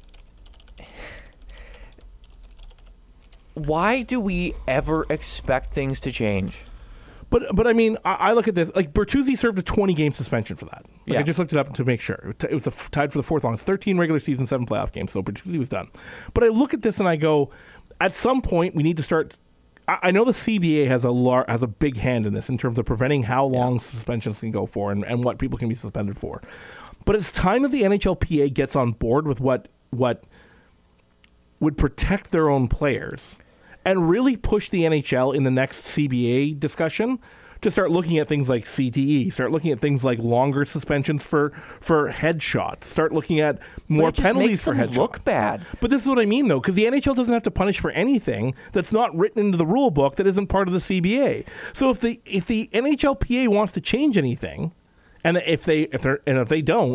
[SPEAKER 7] why do we ever expect things to change?
[SPEAKER 6] But but I mean, I, I look at this like Bertuzzi served a twenty game suspension for that. Like,
[SPEAKER 7] Yeah.
[SPEAKER 6] I just looked it up to make sure it was a, tied for the fourth longest, thirteen regular season, seven playoff games. So Bertuzzi was done. But I look at this and I go, at some point we need to start. I, I know the C B A has a lar- has a big hand in this in terms of preventing how long suspensions can go for and, and what people can be suspended for. But it's time that the N H L P A gets on board with what what would protect their own players and really push the N H L in the next C B A discussion to start looking at things like C T E, start looking at things like longer suspensions for for headshots, start looking at more
[SPEAKER 7] But it just
[SPEAKER 6] penalties
[SPEAKER 7] makes
[SPEAKER 6] for
[SPEAKER 7] them
[SPEAKER 6] headshots.
[SPEAKER 7] look bad.
[SPEAKER 6] But this is what I mean, though, because the N H L doesn't have to punish for anything that's not written into the rule book that isn't part of the C B A. So if the if the N H L P A wants to change anything, and if they if they and if they don't,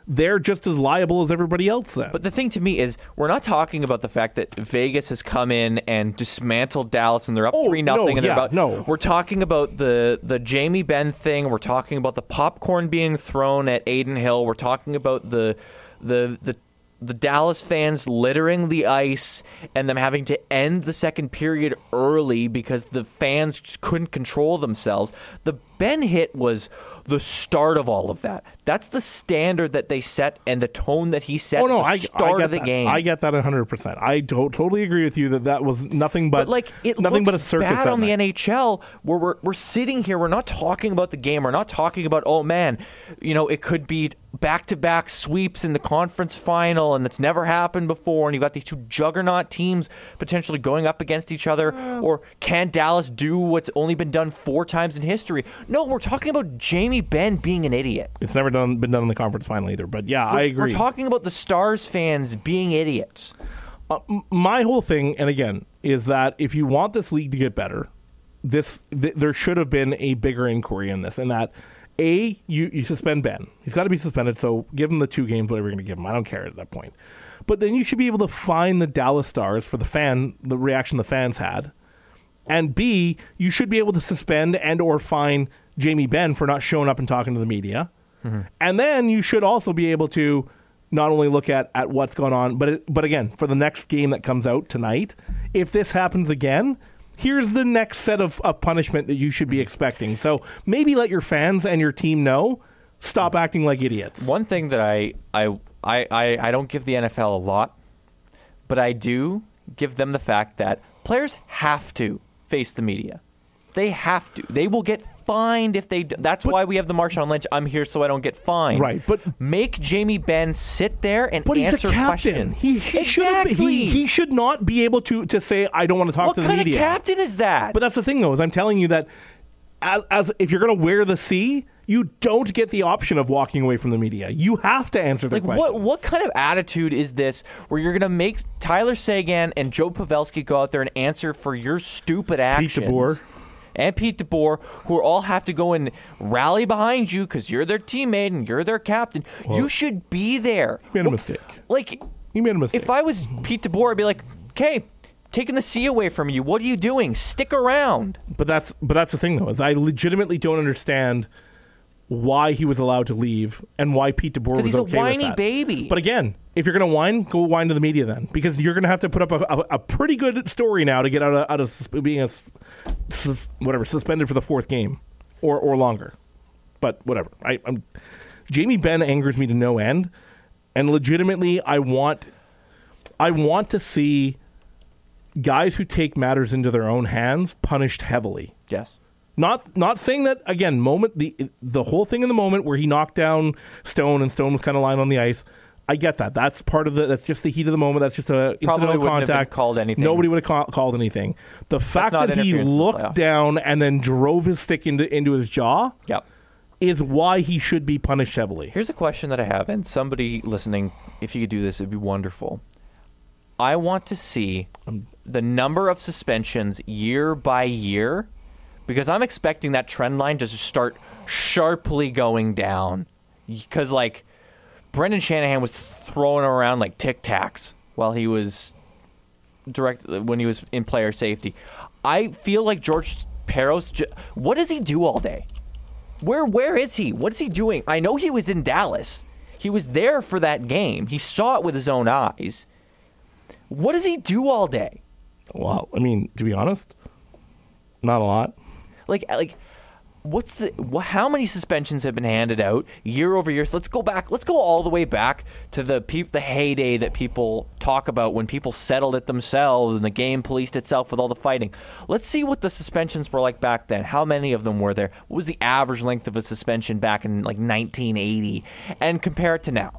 [SPEAKER 6] they're just as liable as everybody else then.
[SPEAKER 7] But the thing to me is, we're not talking about the fact that Vegas has come in and dismantled Dallas and they're up
[SPEAKER 6] Oh,
[SPEAKER 7] three nothing.
[SPEAKER 6] no,
[SPEAKER 7] and they're
[SPEAKER 6] yeah,
[SPEAKER 7] about.
[SPEAKER 6] no.
[SPEAKER 7] We're talking about the the Jamie Benn thing. We're talking about the popcorn being thrown at Aiden Hill. We're talking about the the the. the Dallas fans littering the ice and them having to end the second period early because the fans just couldn't control themselves. The Ben hit was the start of all of that. That's the standard that they set and the tone that he set
[SPEAKER 6] oh, no,
[SPEAKER 7] at the
[SPEAKER 6] I,
[SPEAKER 7] start
[SPEAKER 6] I get
[SPEAKER 7] of the
[SPEAKER 6] that.
[SPEAKER 7] game.
[SPEAKER 6] I get that one hundred percent. I to- totally agree with you that that was nothing but,
[SPEAKER 7] But like it
[SPEAKER 6] nothing
[SPEAKER 7] looks
[SPEAKER 6] but a circus
[SPEAKER 7] bad
[SPEAKER 6] that
[SPEAKER 7] on the
[SPEAKER 6] night.
[SPEAKER 7] N H L where we're we're sitting here. We're not talking about the game. We're not talking about oh man, you know it could be back to back sweeps in the conference final and it's never happened before. And you've got these two juggernaut teams potentially going up against each other. Or can Dallas do what's only been done four times in history? No, we're talking about Jamie Benn being an idiot.
[SPEAKER 6] It's never done been done in the conference final either. But yeah,
[SPEAKER 7] We're,
[SPEAKER 6] I agree.
[SPEAKER 7] We're talking about the Stars fans being idiots.
[SPEAKER 6] Uh, m- my whole thing, and again, is that if you want this league to get better, this th- there should have been a bigger inquiry in this. And that, A, you, you suspend Ben. He's got to be suspended, so give him the two games, whatever you're going to give him. I don't care at that point. But then you should be able to fine the Dallas Stars for the fan, the reaction the fans had. And B, you should be able to suspend and or fine Jamie Benn for not showing up and talking to the media. Mm-hmm. And then you should also be able to not only look at, at what's going on, but it, but again, for the next game that comes out tonight, if this happens again, here's the next set of, of punishment that you should be expecting. So maybe let your fans and your team know, stop acting like idiots.
[SPEAKER 7] One thing that I I, I, I I don't give the N F L a lot, but I do give them the fact that players have to face the media. They have to. They will get fined if they do. That's
[SPEAKER 6] but,
[SPEAKER 7] why we have the Marshawn Lynch, I'm here so I don't get fined.
[SPEAKER 6] Right, but
[SPEAKER 7] make Jamie Benn sit there and
[SPEAKER 6] but
[SPEAKER 7] answer
[SPEAKER 6] he's a captain.
[SPEAKER 7] questions.
[SPEAKER 6] He, he,
[SPEAKER 7] exactly.
[SPEAKER 6] should he, he should not be able to, to say, I don't want to talk
[SPEAKER 7] what
[SPEAKER 6] to the
[SPEAKER 7] kind
[SPEAKER 6] media.
[SPEAKER 7] What kind of captain is that?
[SPEAKER 6] But that's the thing, though, is I'm telling you that as, as if you're going to wear the C, you don't get the option of walking away from the media. You have to answer their
[SPEAKER 7] like
[SPEAKER 6] questions.
[SPEAKER 7] what what kind of attitude is this where you're going to make Tyler Seguin and Joe Pavelski go out there and answer for your stupid actions?
[SPEAKER 6] Pete DeBoer.
[SPEAKER 7] And Pete DeBoer, who all have to go and rally behind you because you're their teammate and you're their captain.
[SPEAKER 6] Well,
[SPEAKER 7] you should be there.
[SPEAKER 6] He made a mistake.
[SPEAKER 7] Like,
[SPEAKER 6] he made a mistake.
[SPEAKER 7] If I was Pete DeBoer, I'd be like, okay, taking the C away from you. What are you doing? Stick around.
[SPEAKER 6] But that's but that's the thing, though, is I legitimately don't understand why he was allowed to leave and why Pete DeBoer was
[SPEAKER 7] he's a
[SPEAKER 6] okay
[SPEAKER 7] whiny
[SPEAKER 6] with that.
[SPEAKER 7] baby.
[SPEAKER 6] But again, if you're going to whine, go whine to the media then, because you're going to have to put up a, a, a pretty good story now to get out of, out of sus- being a sus- whatever suspended for the fourth game or or longer. But whatever, I, I'm Jamie Benn angers me to no end, and legitimately, I want I want to see guys who take matters into their own hands punished heavily.
[SPEAKER 7] Yes.
[SPEAKER 6] Not not saying that, again, moment the the whole thing in the moment where he knocked down Stone and Stone was kind of lying on the ice. I get that. That's part of the. That's just the heat of the moment. That's just a
[SPEAKER 7] Probably
[SPEAKER 6] incidental
[SPEAKER 7] wouldn't have been
[SPEAKER 6] contact.
[SPEAKER 7] called anything.
[SPEAKER 6] Nobody would have call, called anything. The fact
[SPEAKER 7] not
[SPEAKER 6] that he
[SPEAKER 7] interference in the
[SPEAKER 6] looked
[SPEAKER 7] playoffs.
[SPEAKER 6] down and then drove his stick into into his jaw
[SPEAKER 7] Yep.
[SPEAKER 6] is why he should be punished heavily.
[SPEAKER 7] Here's a question that I have, and somebody listening, if you could do this, it'd be wonderful. I want to see the number of suspensions year by year, because I'm expecting that trend line to just start sharply going down. Because, like, Brendan Shanahan was throwing around like Tic Tacs while he was direct when he was in player safety. I feel like George Peros. Ju- what does he do all day? Where where is he? What is he doing? I know he was in Dallas. He was there for that game. He saw it with his own eyes. What does he do all day?
[SPEAKER 6] Well, I mean, to be honest, not a lot.
[SPEAKER 7] Like like. What's the? wh- How many suspensions have been handed out year over year? So let's go back. Let's go all the way back to the peop, the heyday that people talk about when people settled it themselves and the game policed itself with all the fighting. Let's see what the suspensions were like back then. How many of them were there? What was the average length of a suspension back in like nineteen eighty? And compare it to now.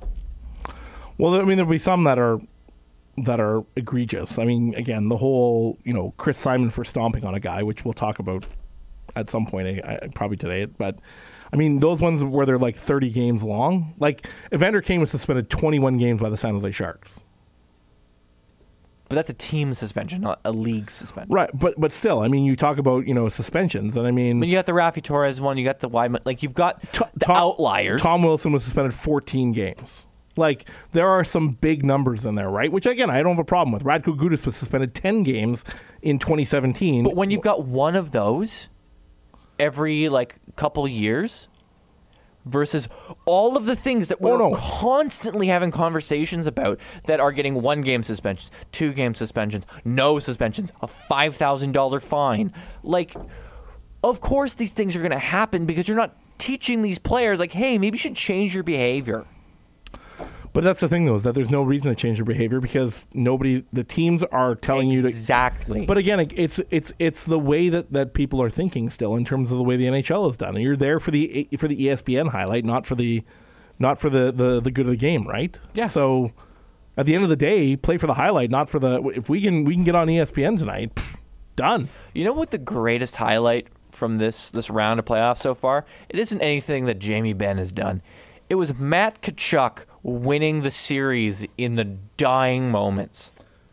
[SPEAKER 6] Well, I mean, there'll be some that are that are egregious. I mean, again, the whole, you know, Chris Simon for stomping on a guy, which we'll talk about at some point, I, I, probably today. But, I mean, those ones where they're like thirty games long. Like, Evander Kane was suspended twenty-one games by the San Jose Sharks.
[SPEAKER 7] But that's a team suspension, not a league suspension.
[SPEAKER 6] Right, but but still, I mean, you talk about, you know, suspensions, and I mean...
[SPEAKER 7] I mean, you got the Rafi Torres one, you got the Weidman, like, you've got
[SPEAKER 6] To-
[SPEAKER 7] the
[SPEAKER 6] Tom,
[SPEAKER 7] outliers.
[SPEAKER 6] Tom Wilson was suspended fourteen games. Like, there are some big numbers in there, right? Which, again, I don't have a problem with. Radko Gudas was suspended ten games in twenty seventeen.
[SPEAKER 7] But when you've got one of those every, like, couple years... versus all of the things that we're
[SPEAKER 6] Oh, no.
[SPEAKER 7] constantly having conversations about that are getting one game suspensions, two game suspensions, no suspensions, a five thousand dollars fine. Like, of course these things are going to happen because you're not teaching these players, like, hey, maybe you should change your behavior.
[SPEAKER 6] But that's the thing, though, is that there's no reason to change your behavior because nobody, the teams are telling you to...
[SPEAKER 7] Exactly.
[SPEAKER 6] But again, it- it's it's it's the way that, that people are thinking still in terms of the way the N H L is done. And you're there for the for the E S P N highlight, not for the not for the, the, the good of the game, right?
[SPEAKER 7] Yeah.
[SPEAKER 6] So at the end of the day, play for the highlight, not for the... If we can we can get on E S P N tonight, pff, done.
[SPEAKER 7] You know what the greatest highlight from this, this round of playoffs so far? It isn't anything that Jamie Benn has done. It was Matt Tkachuk winning the series in the dying moments.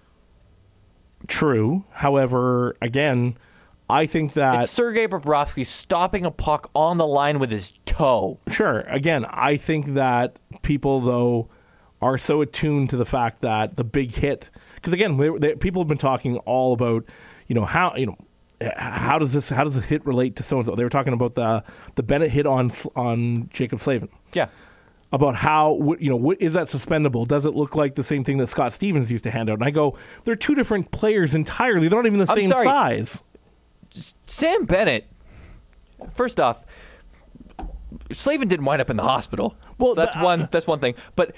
[SPEAKER 6] True. However, again, I think that...
[SPEAKER 7] It's Sergei Bobrovsky stopping a puck on the line with his toe.
[SPEAKER 6] Sure. Again, I think that people, though, are so attuned to the fact that the big hit... Because, again, they, they, people have been talking all about, you know, how, you know, how does this how does this hit relate to so-and-so? They were talking about the the Bennett hit on on Jacob Slavin.
[SPEAKER 7] Yeah.
[SPEAKER 6] About how, what- you know, what is that suspendable? Does it look like the same thing that Scott Stevens used to hand out? And I go, they're two different players entirely. They're not even the
[SPEAKER 7] I'm
[SPEAKER 6] same
[SPEAKER 7] sorry.
[SPEAKER 6] size.
[SPEAKER 7] Sam Bennett, first off, Slavin didn't wind up in the hospital.
[SPEAKER 6] Well,
[SPEAKER 7] So that's
[SPEAKER 6] the-
[SPEAKER 7] one that's one thing. But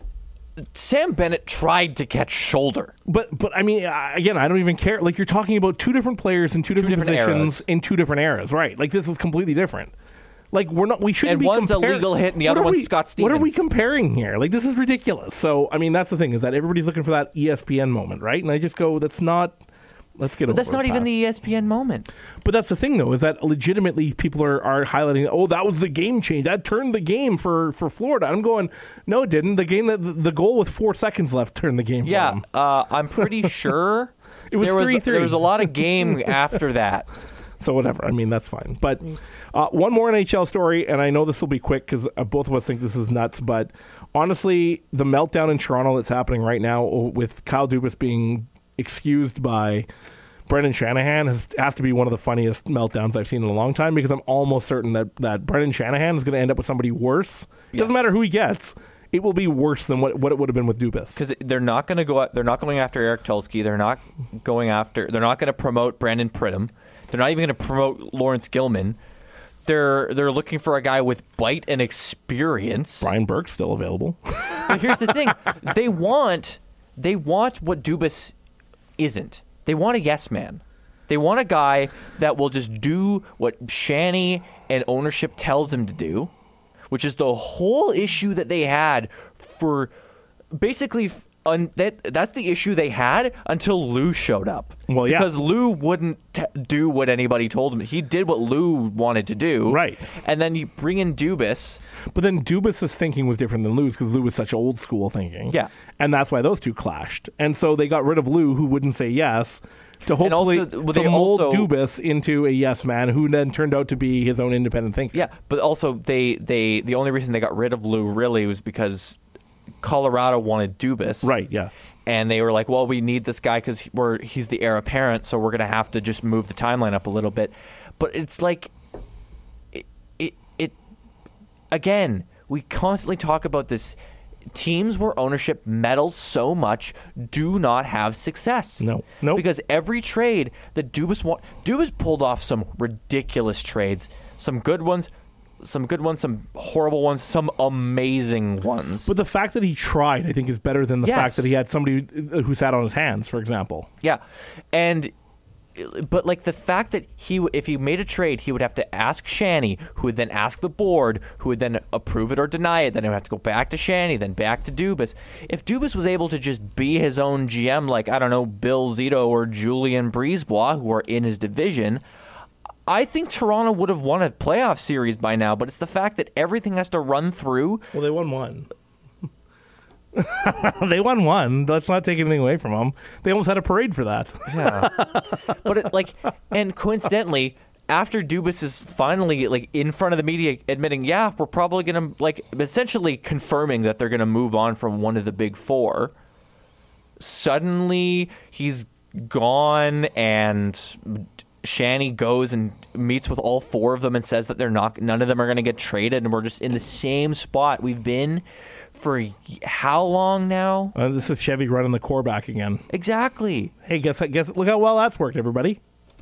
[SPEAKER 7] Sam Bennett tried to catch shoulder.
[SPEAKER 6] But but I mean, uh, again, I don't even care. Like, you're talking about two different players in two different,
[SPEAKER 7] different
[SPEAKER 6] positions
[SPEAKER 7] eras.
[SPEAKER 6] in two different eras, right? Like, this is completely different. Like, we're not. We shouldn't
[SPEAKER 7] And
[SPEAKER 6] be
[SPEAKER 7] one's a
[SPEAKER 6] compar-
[SPEAKER 7] legal hit and the
[SPEAKER 6] What
[SPEAKER 7] other
[SPEAKER 6] are
[SPEAKER 7] one's
[SPEAKER 6] we-
[SPEAKER 7] Scott
[SPEAKER 6] What are we
[SPEAKER 7] Stevens.
[SPEAKER 6] comparing here? Like, this is ridiculous. So, I mean, that's the thing, is that everybody's looking for that E S P N moment, right? And I just go, that's not. Let's get over
[SPEAKER 7] But that's
[SPEAKER 6] it,
[SPEAKER 7] not even
[SPEAKER 6] pal.
[SPEAKER 7] the E S P N moment.
[SPEAKER 6] But that's the thing, though, is that legitimately people are, are highlighting, oh, that was the game change. That turned the game for, for Florida. I'm going, no, it didn't. The game that the goal with four seconds left turned the game for
[SPEAKER 7] Yeah,
[SPEAKER 6] them.
[SPEAKER 7] uh, I'm pretty sure
[SPEAKER 6] It was
[SPEAKER 7] there was
[SPEAKER 6] three three.
[SPEAKER 7] there was a lot of game after that.
[SPEAKER 6] So whatever. I mean, that's fine. But uh, one more N H L story, and I know this will be quick because uh, both of us think this is nuts. But honestly, the meltdown in Toronto that's happening right now with Kyle Dubas being excused by Brendan Shanahan has, has to be one of the funniest meltdowns I've seen in a long time, because I'm almost certain that, that Brendan Shanahan is going to end up with somebody worse. It doesn't
[SPEAKER 7] Yes.
[SPEAKER 6] matter who he gets. It will be worse than what, what it would have been with Dubas.
[SPEAKER 7] Because they're not going to go. They're not going after Eric Tulsky. They're not going after. They're not going to promote Brandon Pridham. They're not even going to promote Lawrence Gilman. They're they're looking for a guy with bite and experience.
[SPEAKER 6] Brian Burke's still available.
[SPEAKER 7] But here's the thing: they want they want what Dubas isn't. They want a yes man. They want a guy that will just do what Shanny and ownership tells him to do, which is the whole issue that they had for basically. Un, that that's the issue they had until Lou showed up.
[SPEAKER 6] Well, yeah.
[SPEAKER 7] Because Lou wouldn't t- do what anybody told him. He did what Lou wanted to do.
[SPEAKER 6] Right.
[SPEAKER 7] And then you bring in Dubas.
[SPEAKER 6] But then Dubas' thinking was different than Lou's, because Lou was such old school thinking.
[SPEAKER 7] Yeah.
[SPEAKER 6] And that's why those two clashed. And so they got rid of Lou, who wouldn't say yes, to hopefully
[SPEAKER 7] also, well,
[SPEAKER 6] to
[SPEAKER 7] they
[SPEAKER 6] mold
[SPEAKER 7] also-
[SPEAKER 6] Dubas into a yes man, who then turned out to be his own independent thinker.
[SPEAKER 7] Yeah, but also they, they the only reason they got rid of Lou really was because Colorado wanted Dubas.
[SPEAKER 6] Right, yes.
[SPEAKER 7] And they were like, well, we need this guy because we're he's the heir apparent, so we're going to have to just move the timeline up a little bit. But it's like, it, it, it again, we constantly talk about this. Teams where ownership meddles so much do not have success.
[SPEAKER 6] No. Nope.
[SPEAKER 7] Because every trade that Dubas want, Dubas pulled off some ridiculous trades, some good ones, some good ones, some horrible ones, some amazing ones.
[SPEAKER 6] But the fact that he tried, I think, is better than the
[SPEAKER 7] Yes.
[SPEAKER 6] fact that he had somebody who sat on his hands, for example.
[SPEAKER 7] Yeah, and but like the fact that he, if he made a trade, he would have to ask Shanny, who would then ask the board, who would then approve it or deny it. Then it would have to go back to Shanny, then back to Dubas. If Dubas was able to just be his own G M, like I don't know, Bill Zito or Julian Brisebois, who are in his division, I think Toronto would have won a playoff series by now. But it's the fact that everything has to run through.
[SPEAKER 6] Well, they won one. They won one. Let's not take anything away from them. They almost had a parade for that.
[SPEAKER 7] Yeah. But it, like, and coincidentally, after Dubas is finally like in front of the media admitting, yeah, we're probably going to like essentially confirming that they're going to move on from one of the big four, suddenly he's gone and Shanny goes and meets with all four of them and says that they're not, none of them are going to get traded, and we're just in the same spot we've been for how long now?
[SPEAKER 6] Uh, this is Chevy running the core back again.
[SPEAKER 7] Exactly.
[SPEAKER 6] Hey, guess guess look how well that's worked, everybody.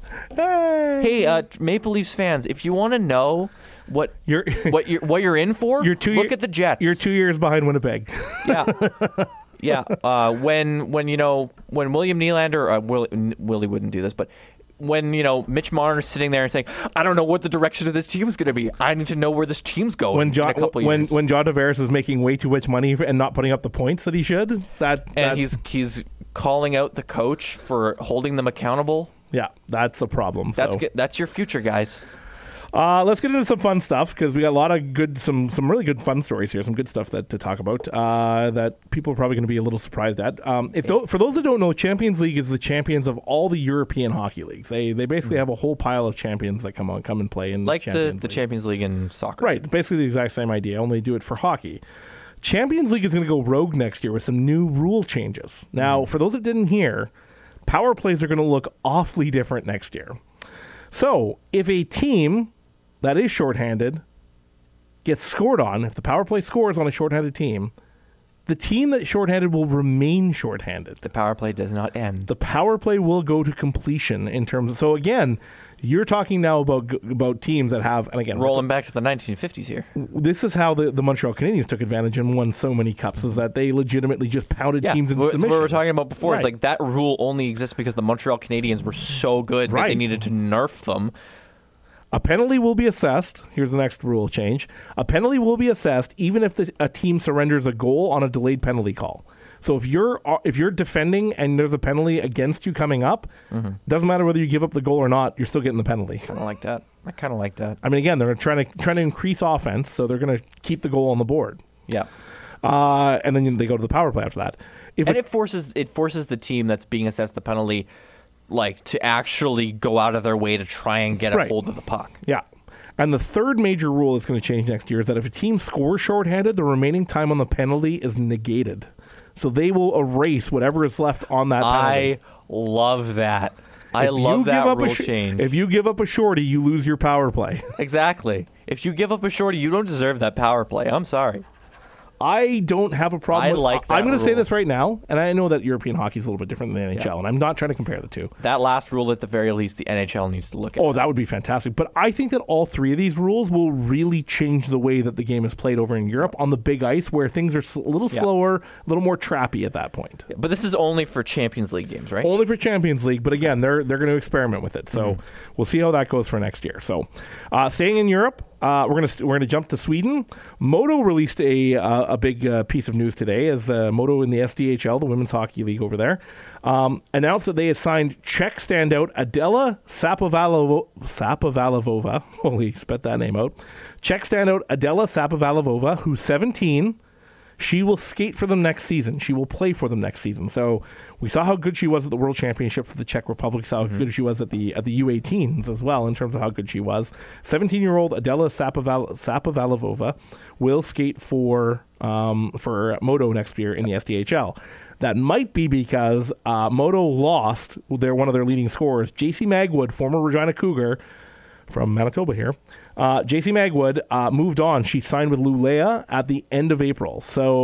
[SPEAKER 6] Hey,
[SPEAKER 7] Hey, uh, Maple Leafs fans, if you want to know what
[SPEAKER 6] You're-
[SPEAKER 7] what you're what you're in for,
[SPEAKER 6] You're two
[SPEAKER 7] look
[SPEAKER 6] year-
[SPEAKER 7] at the Jets.
[SPEAKER 6] You're two years behind Winnipeg.
[SPEAKER 7] Yeah. Yeah. Uh, when when you know when William Nylander, uh, Will, Willie wouldn't do this, but when you know Mitch Marner's sitting there and saying, "I don't know what the direction of this team is going to be. I need to know where this team's going."
[SPEAKER 6] When John
[SPEAKER 7] in a couple
[SPEAKER 6] when
[SPEAKER 7] years.
[SPEAKER 6] when John Tavares is making way too much money and not putting up the points that he should, that
[SPEAKER 7] and
[SPEAKER 6] that-
[SPEAKER 7] he's he's calling out the coach for holding them accountable.
[SPEAKER 6] yeah, that's a problem.
[SPEAKER 7] That's
[SPEAKER 6] so.
[SPEAKER 7] good. That's your future, guys.
[SPEAKER 6] Uh, let's get into some fun stuff because we got a lot of good, some some really good fun stories here. Some good stuff that to talk about uh, that people are probably going to be a little surprised at. Um, if tho- for those that don't know, Champions League is the champions of all the European hockey leagues. They they basically have a whole pile of champions that come on come and play in
[SPEAKER 7] Like the,
[SPEAKER 6] Champions
[SPEAKER 7] the
[SPEAKER 6] League.
[SPEAKER 7] Champions League in soccer.
[SPEAKER 6] Right, basically the exact same idea. Only do it for hockey. Champions League is going to go rogue next year with some new rule changes. Now, for those that didn't hear, power plays are going to look awfully different next year. So, if a team that is shorthanded gets scored on, if the power play scores on a shorthanded team, the team that's shorthanded will remain shorthanded.
[SPEAKER 7] The power play does not end.
[SPEAKER 6] The power play will go to completion in terms of, so again, you're talking now about about teams that have, and again,
[SPEAKER 7] Rolling back to the nineteen fifties here.
[SPEAKER 6] this is how the, the Montreal Canadiens took advantage and won so many cups, is that they legitimately just pounded
[SPEAKER 7] Yeah,
[SPEAKER 6] teams into
[SPEAKER 7] it's
[SPEAKER 6] submission.
[SPEAKER 7] what we were talking about before. It's
[SPEAKER 6] Right.
[SPEAKER 7] like that rule only exists because the Montreal Canadiens were so good that they
[SPEAKER 6] Right.
[SPEAKER 7] needed to nerf them.
[SPEAKER 6] A penalty will be assessed. Here's the next rule change. A penalty will be assessed even if the, a team surrenders a goal on a delayed penalty call. So if you're if you're defending and there's a penalty against you coming up,
[SPEAKER 7] Mm-hmm.
[SPEAKER 6] doesn't matter whether you give up the goal or not, you're still getting the penalty.
[SPEAKER 7] Kind of like that. I kind of like that.
[SPEAKER 6] I mean, again, they're trying to trying to increase offense, so they're going to keep the goal on the board,
[SPEAKER 7] Yeah.
[SPEAKER 6] uh, and then they go to the power play after that. If
[SPEAKER 7] And
[SPEAKER 6] a-
[SPEAKER 7] it forces it forces the team that's being assessed the penalty, like, to actually go out of their way to try and get a
[SPEAKER 6] Right.
[SPEAKER 7] hold of the puck.
[SPEAKER 6] Yeah. And the third major rule that's going to change next year is that if a team scores shorthanded, the remaining time on the penalty is negated. So they will erase whatever is left on that penalty.
[SPEAKER 7] I love that. I
[SPEAKER 6] If you
[SPEAKER 7] love
[SPEAKER 6] give
[SPEAKER 7] that
[SPEAKER 6] up a
[SPEAKER 7] rule
[SPEAKER 6] sh-
[SPEAKER 7] change.
[SPEAKER 6] If you give up a shorty, you lose your power play.
[SPEAKER 7] Exactly. If you give up a shorty, you don't deserve that power play. I'm sorry.
[SPEAKER 6] I don't have a problem
[SPEAKER 7] I
[SPEAKER 6] with
[SPEAKER 7] like that
[SPEAKER 6] I'm going to say
[SPEAKER 7] rule.
[SPEAKER 6] this right now, and I know that European hockey is a little bit different than the N H L,
[SPEAKER 7] Yeah.
[SPEAKER 6] and I'm not trying to compare the two.
[SPEAKER 7] That last rule, at the very least, the N H L needs to look at.
[SPEAKER 6] Oh, that would be fantastic. But I think that all three of these rules will really change the way that the game is played over in Europe on the big ice, where things are s- a little
[SPEAKER 7] Yeah.
[SPEAKER 6] slower, a little more trappy at that point.
[SPEAKER 7] But this is only for Champions League games, right?
[SPEAKER 6] Only for Champions League, but again, they're they're going to experiment with it. So we'll see how that goes for next year. So, uh, staying in Europe, uh, we're going to we're going to jump to Sweden. Modo released a uh, a big uh, piece of news today, as uh, Modo in the S D H L, the Women's Hockey League over there, um, announced that they had signed Czech standout Adela Sapovalovo- Sapovalova. Holy, spit that name out. Czech standout Adela Sapovalova, who's seventeen. She will skate for them next season. She will play for them next season. So we saw how good she was at the World Championship for the Czech Republic. Saw how good she was at the at the U eighteens as well in terms of how good she was. seventeen-year-old Adela Sapoval- Sapovalova will skate for um, for Modo next year in the S D H L. That might be because uh, Modo lost their one of their leading scorers, J C Magwood, former Regina Cougar, from Manitoba here. Uh, J C Magwood uh, moved on. She signed with Luleå at the end of April.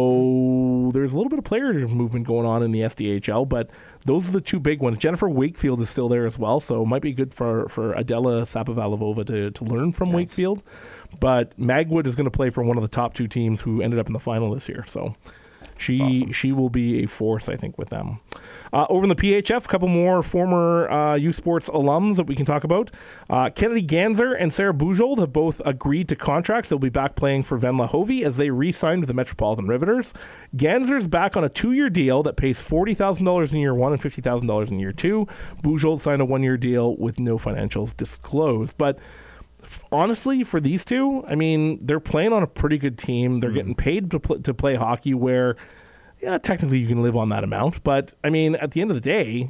[SPEAKER 6] So there's a little bit of player movement going on in the S D H L, but those are the two big ones. Jennifer Wakefield is still there as well, so it might be good for, for Adela Sapovalova to, to learn from
[SPEAKER 7] Nice.
[SPEAKER 6] Wakefield. But Magwood is going to play for one of the top two teams who ended up in the final this year. So she
[SPEAKER 7] awesome.
[SPEAKER 6] she will be a force, I think, with them. Uh, over in the P H F, a couple more former uh, U Sports alums that we can talk about. Uh, Kennedy Ganser and Sarah Bujold have both agreed to contracts. They'll be back playing for Venla Hovey as they re-signed with the Metropolitan Riveters. Ganser's back on a two-year deal that pays forty thousand dollars in year one and fifty thousand dollars in year two. Bujold signed a one-year deal with no financials disclosed. But honestly, for these two, I mean, they're playing on a pretty good team. They're getting paid to, pl- to play hockey where yeah, technically you can live on that amount. But, I mean, at the end of the day,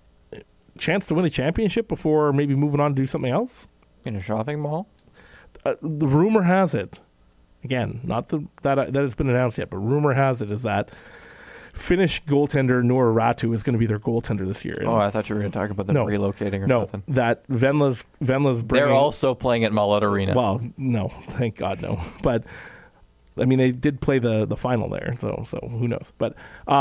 [SPEAKER 6] chance to win a championship before maybe moving on to do something else?
[SPEAKER 7] In a shopping mall?
[SPEAKER 6] Uh, the rumor has it, again, not the, that that it's been announced yet, but rumor has it is that Finnish goaltender Noora Ratu is going to be their goaltender this year.
[SPEAKER 7] Oh, I thought you were going to talk about them
[SPEAKER 6] no,
[SPEAKER 7] relocating or
[SPEAKER 6] no,
[SPEAKER 7] something.
[SPEAKER 6] that Venla's Venla's bringing,
[SPEAKER 7] They're also playing at Mullet Arena.
[SPEAKER 6] Well, no, thank God, no. But I mean, they did play the, the final there, so so who knows? But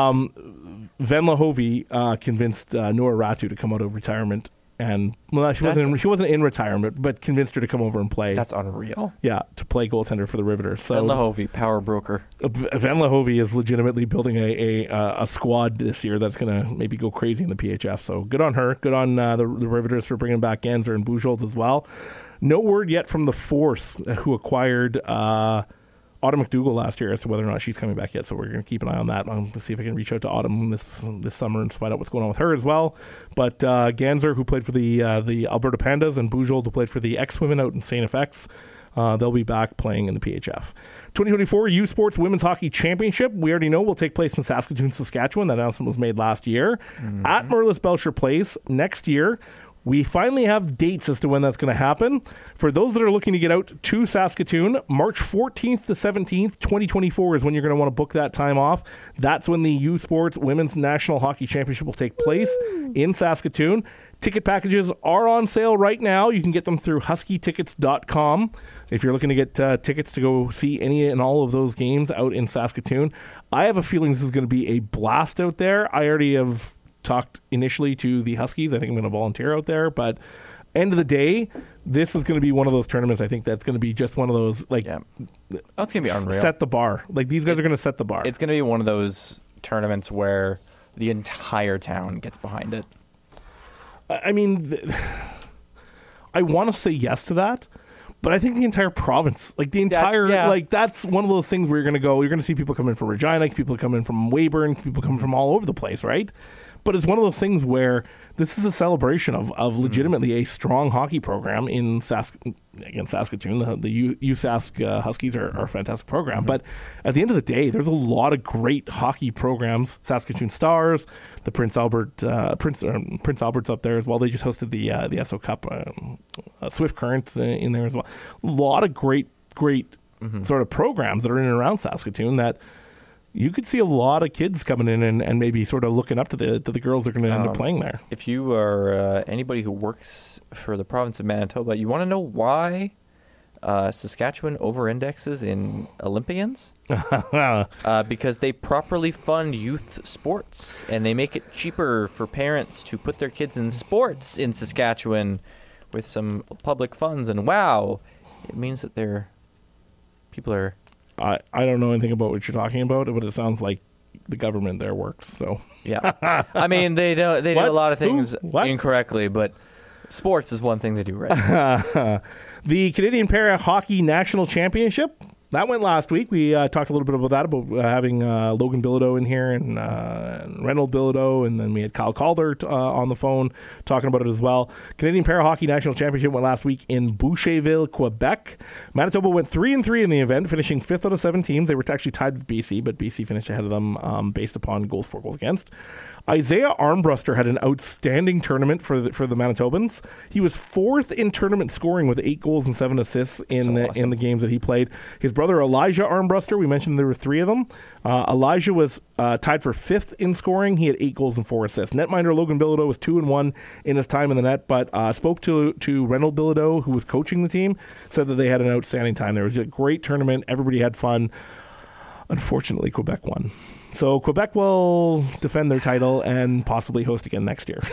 [SPEAKER 6] um, Venla Hovey uh, convinced uh, Noora Ratu to come out of retirement. And well, she
[SPEAKER 7] That's-
[SPEAKER 6] wasn't. She wasn't in retirement, but convinced her to come over and play.
[SPEAKER 7] That's unreal.
[SPEAKER 6] Yeah, to play goaltender for the Riveters. So
[SPEAKER 7] Ben Lahovey, power broker.
[SPEAKER 6] uh, Van Lahovey is legitimately building a a, uh, a squad this year that's going to maybe go crazy in the P H F. So good on her. Good on uh, the, the Riveters for bringing back Ganser and Bujold as well. No word yet from the Force, uh, who acquired uh, Autumn McDougall last year, as to whether or not she's coming back yet. So we're going to keep an eye on that. I'm going to see if I can reach out to Autumn this this summer and find out what's going on with her as well. But uh, Ganser, who played for the uh, the Alberta Pandas, and Bujold, who played for the X-Women out in Saint F X, uh, they'll be back playing in the P H F. twenty twenty-four U Sports Women's Hockey Championship, we already know, will take place in Saskatoon, Saskatchewan. That announcement was made last year mm-hmm. at Merlis Belcher Place next year. We finally have dates as to when that's going to happen. For those that are looking to get out to Saskatoon, March fourteenth to seventeenth, twenty twenty-four is when you're going to want to book that time off. That's when the U Sports Women's National Hockey Championship will take place in Saskatoon. Ticket packages are on sale right now. You can get them through husky tickets dot com. If you're looking to get uh, tickets to go see any and all of those games out in Saskatoon, I have a feeling this is going to be a blast out there. I already have talked initially to the Huskies. I think I'm going to volunteer out there, but end of the day, this is going to be one of those tournaments. I think that's going to be just one of those, like,
[SPEAKER 7] yeah. Oh, it's going to be unreal.
[SPEAKER 6] Set the bar. Like, these guys
[SPEAKER 7] it,
[SPEAKER 6] are going to set the bar.
[SPEAKER 7] It's going to be one of those tournaments where the entire town gets behind it.
[SPEAKER 6] I mean, th- I want to say yes to that, but I think the entire province, like the entire,
[SPEAKER 7] that, yeah.
[SPEAKER 6] like that's one of those things where you're going to go, you're going to see people come in from Regina, people come in from Weyburn, people come from all over the place, right? But it's one of those things where this is a celebration of, of legitimately a strong hockey program in Sask- again, Saskatoon. The, the U- USask uh, Huskies are, are a fantastic program. Mm-hmm. But at the end of the day, there's a lot of great hockey programs. Saskatoon Stars, the Prince Albert uh, Prince um, Prince Albert's up there as well. They just hosted the uh, the S O Cup. Um, uh, Swift Currents uh, in there as well. A lot of great, great mm-hmm. sort of programs that are in and around Saskatoon that you could see a lot of kids coming in and, and maybe sort of looking up to the to the girls that are going to end
[SPEAKER 7] um,
[SPEAKER 6] up playing there.
[SPEAKER 7] If you are uh, anybody who works for the province of Manitoba, you want to know why uh, Saskatchewan over-indexes in Olympians? uh, because they properly fund youth sports, and they make it cheaper for parents to put their kids in sports in Saskatchewan with some public funds. And wow, it means that they're people are...
[SPEAKER 6] I, I don't know anything about what you're talking about, but it sounds like the government there works. So
[SPEAKER 7] yeah, I mean they do they do
[SPEAKER 6] what?
[SPEAKER 7] a lot of things
[SPEAKER 6] What?
[SPEAKER 7] incorrectly, but sports is one thing they do right.
[SPEAKER 6] The Canadian Para Hockey National Championship, that went last week. We uh, talked a little bit about that, about uh, having uh, Logan Bilodeau in here and, uh, and Reynold Bilodeau, and then we had Kyle Calder uh, on the phone talking about it as well. Canadian Para Hockey National Championship went last week in Boucherville, Quebec. Manitoba went three and three in the event, finishing fifth out of seven teams. They were actually tied with B C, but B C finished ahead of them um, based upon goals for, goals against. Isaiah Armbruster had an outstanding tournament for the, for the Manitobans. He was fourth in tournament scoring with eight goals and seven assists in
[SPEAKER 7] so
[SPEAKER 6] the,
[SPEAKER 7] awesome.
[SPEAKER 6] in the games that he played. His brother Elijah Armbruster, we mentioned there were three of them. Uh, Elijah was uh, tied for fifth in scoring. He had eight goals and four assists. Netminder Logan Bilodeau was two and one in his time in the net, but uh, spoke to to Reynold Bilodeau, who was coaching the team, said that they had an outstanding time. There was a great tournament. Everybody had fun. Unfortunately, Quebec won. So Quebec will defend their title and possibly host again next year.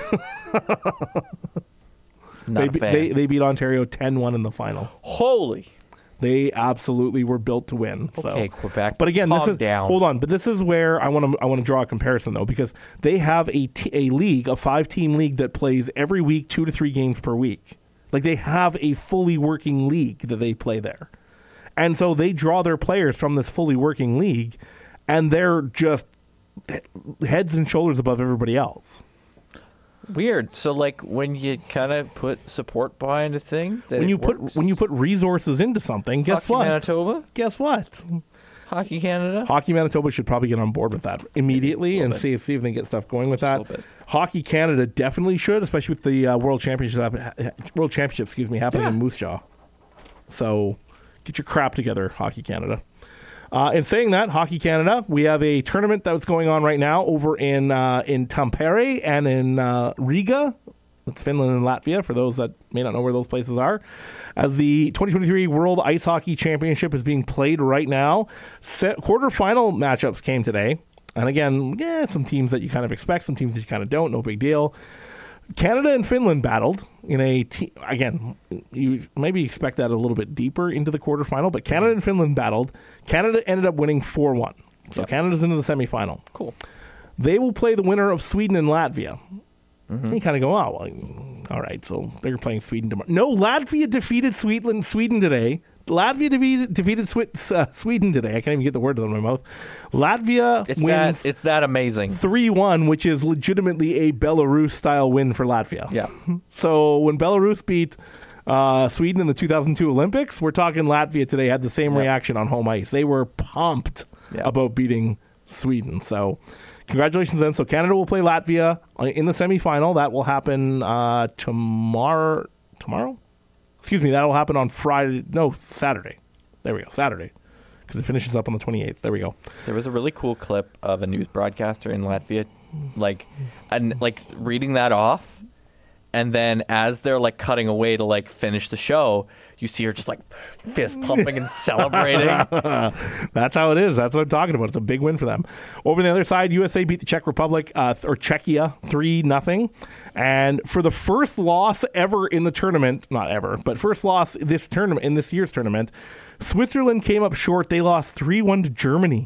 [SPEAKER 7] Not
[SPEAKER 6] they,
[SPEAKER 7] a fan.
[SPEAKER 6] they they beat Ontario ten one in the final.
[SPEAKER 7] Holy.
[SPEAKER 6] They absolutely were built to win.
[SPEAKER 7] Okay,
[SPEAKER 6] so.
[SPEAKER 7] Quebec.
[SPEAKER 6] But again,
[SPEAKER 7] calm
[SPEAKER 6] this is
[SPEAKER 7] down.
[SPEAKER 6] hold on. But this is where I want to I want to draw a comparison though, because they have a t- a league, a five team league that plays every week, two to three games per week. Like they have a fully working league that they play there, and so they draw their players from this fully working league, and they're just heads and shoulders above everybody else.
[SPEAKER 7] Weird. So, like, when you kind of put support behind a thing, that
[SPEAKER 6] When
[SPEAKER 7] it
[SPEAKER 6] you
[SPEAKER 7] works?
[SPEAKER 6] put when you put resources into something, guess
[SPEAKER 7] Hockey
[SPEAKER 6] what?
[SPEAKER 7] Manitoba?
[SPEAKER 6] Guess what?
[SPEAKER 7] Hockey Canada?
[SPEAKER 6] Hockey Manitoba should probably get on board with that immediately and
[SPEAKER 7] bit.
[SPEAKER 6] see see if they can get stuff going with
[SPEAKER 7] Just a
[SPEAKER 6] that.
[SPEAKER 7] little bit.
[SPEAKER 6] Hockey Canada definitely should, especially with the uh, World Championship World Championship, excuse me, happening
[SPEAKER 7] Yeah.
[SPEAKER 6] in Moose Jaw. So get your crap together, Hockey Canada. Uh, in saying that, Hockey Canada, we have a tournament that's going on right now over in uh, in Tampere and in uh, Riga. That's Finland and Latvia, for those that may not know where those places are. As the twenty twenty-three World Ice Hockey Championship is being played right now, set, quarterfinal matchups came today. And again, yeah, some teams that you kind of expect, some teams that you kind of don't, no big deal. Canada and Finland battled in a te- again, you maybe expect that a little bit deeper into the quarterfinal, but Canada and Finland battled. Canada ended up winning four one. So
[SPEAKER 7] Yep.
[SPEAKER 6] Canada's into the semifinal.
[SPEAKER 7] Cool.
[SPEAKER 6] They will play the winner of Sweden and Latvia.
[SPEAKER 7] Mm-hmm.
[SPEAKER 6] You kind of go, oh, well, all right, so they're playing Sweden tomorrow. No, Latvia defeated Sweden, Sweden today. Latvia defeated, defeated Swe- uh, Sweden today. I can't even get the word out of my mouth. Latvia
[SPEAKER 7] It's
[SPEAKER 6] wins
[SPEAKER 7] that it's that amazing.
[SPEAKER 6] three one, which is legitimately a Belarus-style win for Latvia.
[SPEAKER 7] Yeah.
[SPEAKER 6] So when Belarus beat uh, Sweden in the two thousand two Olympics, we're talking Latvia today had the same
[SPEAKER 7] Yep.
[SPEAKER 6] reaction on home ice. They were pumped
[SPEAKER 7] Yep.
[SPEAKER 6] about beating Sweden. So congratulations to them. So Canada will play Latvia in the semifinal. That will happen uh, tomorrow. Tomorrow? Excuse me. That will happen on Friday. No, Saturday. There we go. Saturday. Because it finishes up on the twenty-eighth. There we go.
[SPEAKER 7] There was a really cool clip of a news broadcaster in Latvia, like, and like reading that off, and then as they're like cutting away to like finish the show, you see her just like fist pumping and celebrating.
[SPEAKER 6] That's how it is. That's what I'm talking about. It's a big win for them. Over on the other side, U S A beat the Czech Republic, uh, or Czechia, three nothing. And for the first loss ever in the tournament, not ever, but first loss this tournament in this year's tournament, Switzerland came up short. They lost three one to Germany.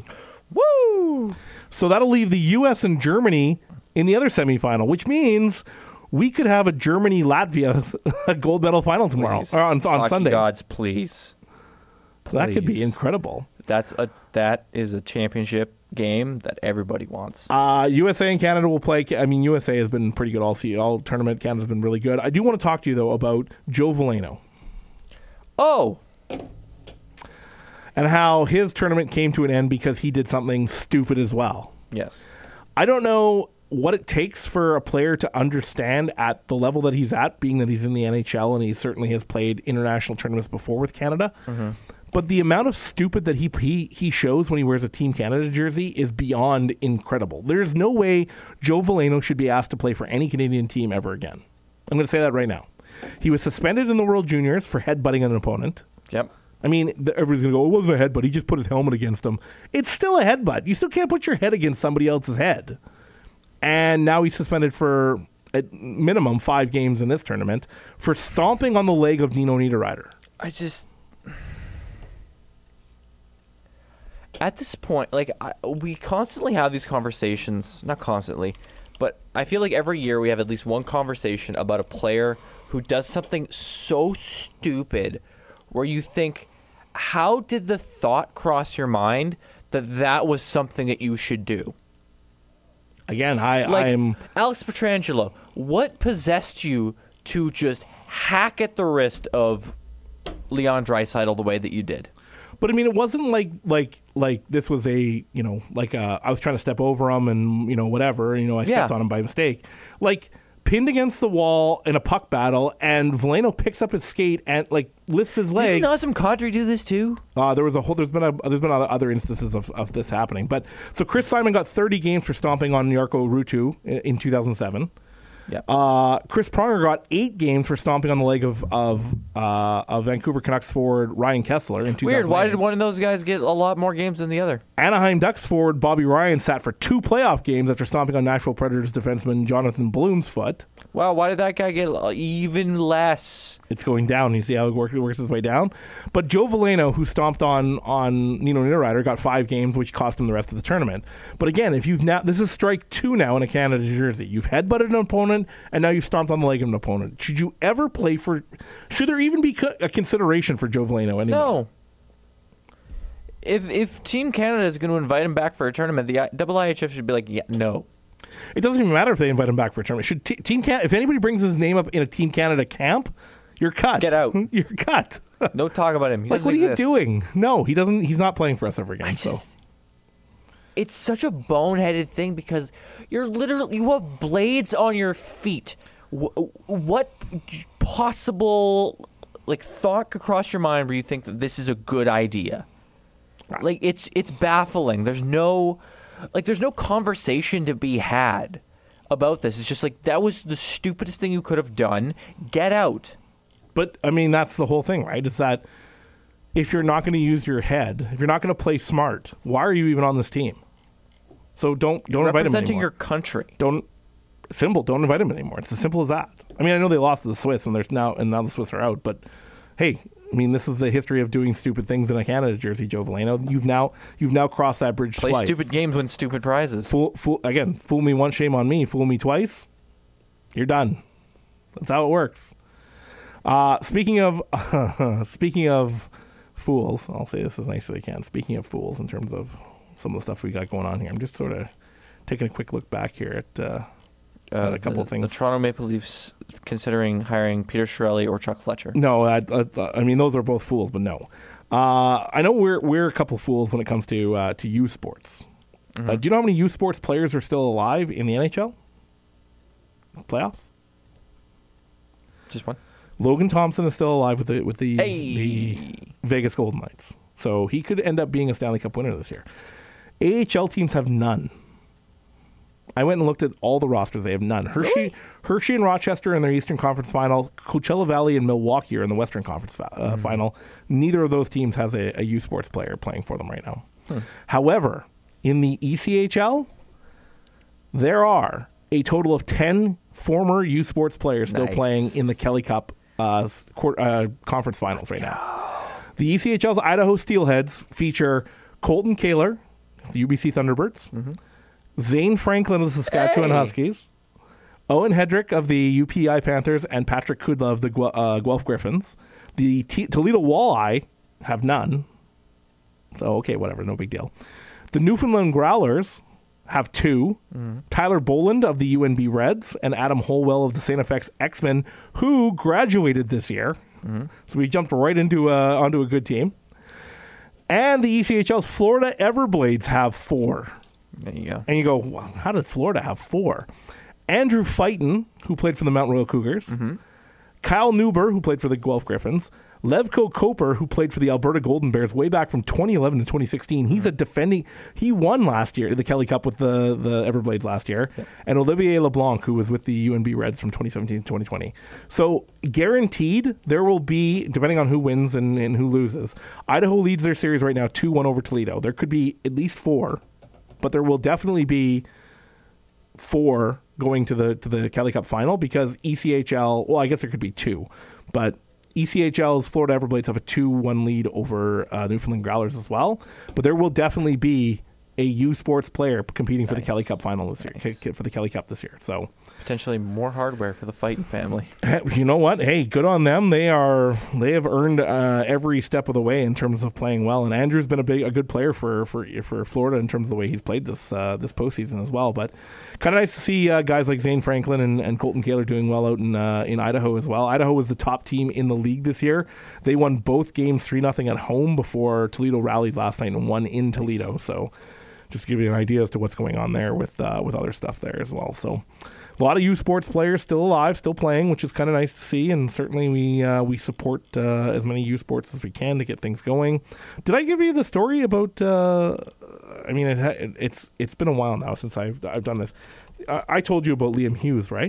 [SPEAKER 7] Woo!
[SPEAKER 6] So that'll leave the U S and Germany in the other semifinal, which means we could have a Germany-Latvia gold medal final tomorrow,
[SPEAKER 7] Please.
[SPEAKER 6] or on, on
[SPEAKER 7] Hockey
[SPEAKER 6] Sunday.
[SPEAKER 7] gods, please.
[SPEAKER 6] That could be
[SPEAKER 7] Please.
[SPEAKER 6] incredible.
[SPEAKER 7] That's a that is a championship game that everybody wants.
[SPEAKER 6] Uh, U S A and Canada will play. I mean, U S A has been pretty good all season, all tournament. Canada's been really good. I do want to talk to you, though, about Joe Veleno
[SPEAKER 7] Oh,
[SPEAKER 6] and how his tournament came to an end because he did something stupid as well.
[SPEAKER 7] yes.
[SPEAKER 6] I don't know what it takes for a player to understand at the level that he's at, being that he's in the N H L and he certainly has played international tournaments before with Canada.
[SPEAKER 7] Mm-hmm.
[SPEAKER 6] But the amount of stupid that he, he he shows when he wears a Team Canada jersey is beyond incredible. There's no way Joe Veleno should be asked to play for any Canadian team ever again. I'm going to say that right now. He was suspended in the World Juniors for headbutting an opponent.
[SPEAKER 7] Yep.
[SPEAKER 6] I mean, th- everybody's going to go, it wasn't a headbutt. He just put his helmet against him. It's still a headbutt. You still can't put your head against somebody else's head. And now he's suspended for, at minimum, five games in this tournament for stomping on the leg of Nino Niederreiter.
[SPEAKER 7] I just at this point, like I, we constantly have these conversations. Not constantly, but I feel like every year we have at least one conversation about a player who does something so stupid, where you think, how did the thought cross your mind that that was something that you should do?
[SPEAKER 6] Again, I,
[SPEAKER 7] Like
[SPEAKER 6] I'm...
[SPEAKER 7] Alex Pietrangelo, what possessed you to just hack at the wrist of Leon Draisaitl the way that you did?
[SPEAKER 6] But I mean, it wasn't like like like this was a, you know, like uh, I was trying to step over him and, you know, whatever, you know, I stepped
[SPEAKER 7] Yeah.
[SPEAKER 6] on him by mistake. Like, pinned against the wall in a puck battle, and Veleno picks up his skate and, like, lifts his leg.
[SPEAKER 7] Didn't Nazem Kadri do this too?
[SPEAKER 6] Uh, there was a whole. There's been a, there's been other, other instances of, of this happening. But so Chris Simon got thirty games for stomping on Jarkko Ruutu in, in two thousand seven.
[SPEAKER 7] Yeah.
[SPEAKER 6] Uh, Chris Pronger got eight games for stomping on the leg of of, uh, of Vancouver Canucks forward Ryan Kessler in two thousand eight.
[SPEAKER 7] Weird. Why did one of those guys get a lot more games than the other?
[SPEAKER 6] Anaheim Ducks forward Bobby Ryan sat for two playoff games after stomping on Nashville Predators defenseman Jonathan Bloom's foot.
[SPEAKER 7] Wow, why did that guy get even less?
[SPEAKER 6] It's going down. You see how it works, it works its way down. But Joe Veleno, who stomped on on Nino Niederreiter, got five games, which cost him the rest of the tournament. But again, if you've now this is strike two now in a Canada jersey. You've headbutted an opponent, and now you stomped on the leg of an opponent. Should you ever play for? Should there even be co- a consideration for Joe Veleno anymore?
[SPEAKER 7] No. If if Team Canada is going to invite him back for a tournament, the I- double I H F should be like, yeah, no.
[SPEAKER 6] It doesn't even matter if they invite him back for a tournament. Should t- Team Can- if anybody brings his name up in a Team Canada camp, You're cut.
[SPEAKER 7] Get out.
[SPEAKER 6] You're cut.
[SPEAKER 7] No talk about him. He
[SPEAKER 6] Like,
[SPEAKER 7] doesn't
[SPEAKER 6] what are you
[SPEAKER 7] exist.
[SPEAKER 6] doing? No, he doesn't. He's not playing for us ever again.
[SPEAKER 7] I
[SPEAKER 6] so.
[SPEAKER 7] just, it's such a boneheaded thing because you're literally you have blades on your feet. Wh- What possible like thought could cross your mind where you think that this is a good idea? Like it's it's baffling. There's no like there's no conversation to be had about this. It's just like that was the stupidest thing you could have done. Get out.
[SPEAKER 6] But I mean, that's the whole thing, right? Is that if you're not going to use your head, if you're not going to play smart, why are you even on this team? So don't don't invite him
[SPEAKER 7] Representing
[SPEAKER 6] anymore.
[SPEAKER 7] your country.
[SPEAKER 6] Don't simple. Don't invite him anymore. It's as simple as that. I mean, I know they lost to the Swiss, and there's now and now the Swiss are out. But hey, I mean, this is the history of doing stupid things in a Canada jersey, Joe Valeno. You've now you've now crossed that bridge
[SPEAKER 7] Play
[SPEAKER 6] twice.
[SPEAKER 7] stupid games, win stupid prizes.
[SPEAKER 6] Fool, fool again. Fool me once, shame on me. Fool me twice, you're done. That's how it works. Uh, speaking of speaking of fools, I'll say this as nice as I can. Speaking of fools, in terms of some of the stuff we got going on here, I'm just sort of taking a quick look back here at, uh,
[SPEAKER 7] Uh,
[SPEAKER 6] at a couple
[SPEAKER 7] the,
[SPEAKER 6] of things.
[SPEAKER 7] The Toronto Maple Leafs considering hiring Peter Chiarelli or Chuck Fletcher.
[SPEAKER 6] No, I, I, I mean those are both fools, but no. Uh, I know we're we're a couple fools when it comes to uh, to U Sports.
[SPEAKER 7] Mm-hmm.
[SPEAKER 6] Uh, do you know how many U Sports players are still alive in the N H L playoffs?
[SPEAKER 7] Just one.
[SPEAKER 6] Logan Thompson is still alive with the with the,
[SPEAKER 7] Hey.
[SPEAKER 6] the Vegas Golden Knights, so he could end up being a Stanley Cup winner this year. A H L teams have none. I went and looked at all the rosters. They have none. Hershey,
[SPEAKER 7] Really?
[SPEAKER 6] Hershey and Rochester in their Eastern Conference final. Coachella Valley and Milwaukee are in the Western Conference uh,
[SPEAKER 7] Mm-hmm.
[SPEAKER 6] final. Neither of those teams has a, a U Sports player playing for them right now. However, in the E C H L, there are a total of ten former U Sports players still
[SPEAKER 7] Nice.
[SPEAKER 6] playing in the Kelly Cup uh, s- quar- uh, conference finals right now. The E C H L's Idaho Steelheads feature Colton Kaler, the U B C Thunderbirds, Zane Franklin of the Saskatchewan
[SPEAKER 7] Hey.
[SPEAKER 6] Huskies, Owen Hedrick of the U P I Panthers, and Patrick Kudla of the Gu- uh, Guelph Griffins. The T- Toledo Walleye have none. So, okay, whatever, no big deal. The Newfoundland Growlers have two. Tyler Boland of the U N B Reds and Adam Holwell of the Saint F X X-Men, who graduated this year. So we jumped right into uh, onto a good team. And the E C H L's Florida Everblades have four.
[SPEAKER 7] There you go.
[SPEAKER 6] And you go, wow, how did Florida have four? Andrew Fighton, who played for the Mount Royal Cougars. Kyle Newber, who played for the Guelph Griffins. Levko Koper, who played for the Alberta Golden Bears way back from twenty eleven to twenty sixteen. He's a defending... He won last year, the Kelly Cup with the, the Everblades last year. And Olivier LeBlanc, who was with the U N B Reds from twenty seventeen to twenty twenty. So, guaranteed, there will be, depending on who wins and, and who loses, Idaho leads their series right now two one over Toledo. There could be at least four, but there will definitely be four going to the to the Kelly Cup final because E C H L, well, I guess there could be two, but E C H L's Florida Everblades have a two one lead over uh, Newfoundland Growlers as well. But there will definitely be a U Sports player competing for the
[SPEAKER 7] Nice.
[SPEAKER 6] Kelly Cup final this year,
[SPEAKER 7] Nice.
[SPEAKER 6] K- for the Kelly Cup this year. So,
[SPEAKER 7] Potentially more hardware for the Fighton family.
[SPEAKER 6] you know what? Hey, good on them. They are they have earned uh, every step of the way in terms of playing well. And Andrew's been a big a good player for for for Florida in terms of the way he's played this uh, this postseason as well. But kind of nice to see uh, guys like Zane Franklin and, and Colton Kaler doing well out in uh, in Idaho as well. Idaho was the top team in the league this year. They won both games three nothing at home before Toledo rallied last night and won in Toledo. So just to give you an idea as to what's going on there with uh, with other stuff there as well. So. A lot of U Sports players still alive, still playing, which is kind of nice to see, and certainly we uh, we support uh, as many U Sports as we can to get things going. Did I give you the story about? Uh, I mean, it ha- it's it's been a while now since I've I've done this. I, I told you about Liam Hughes, right?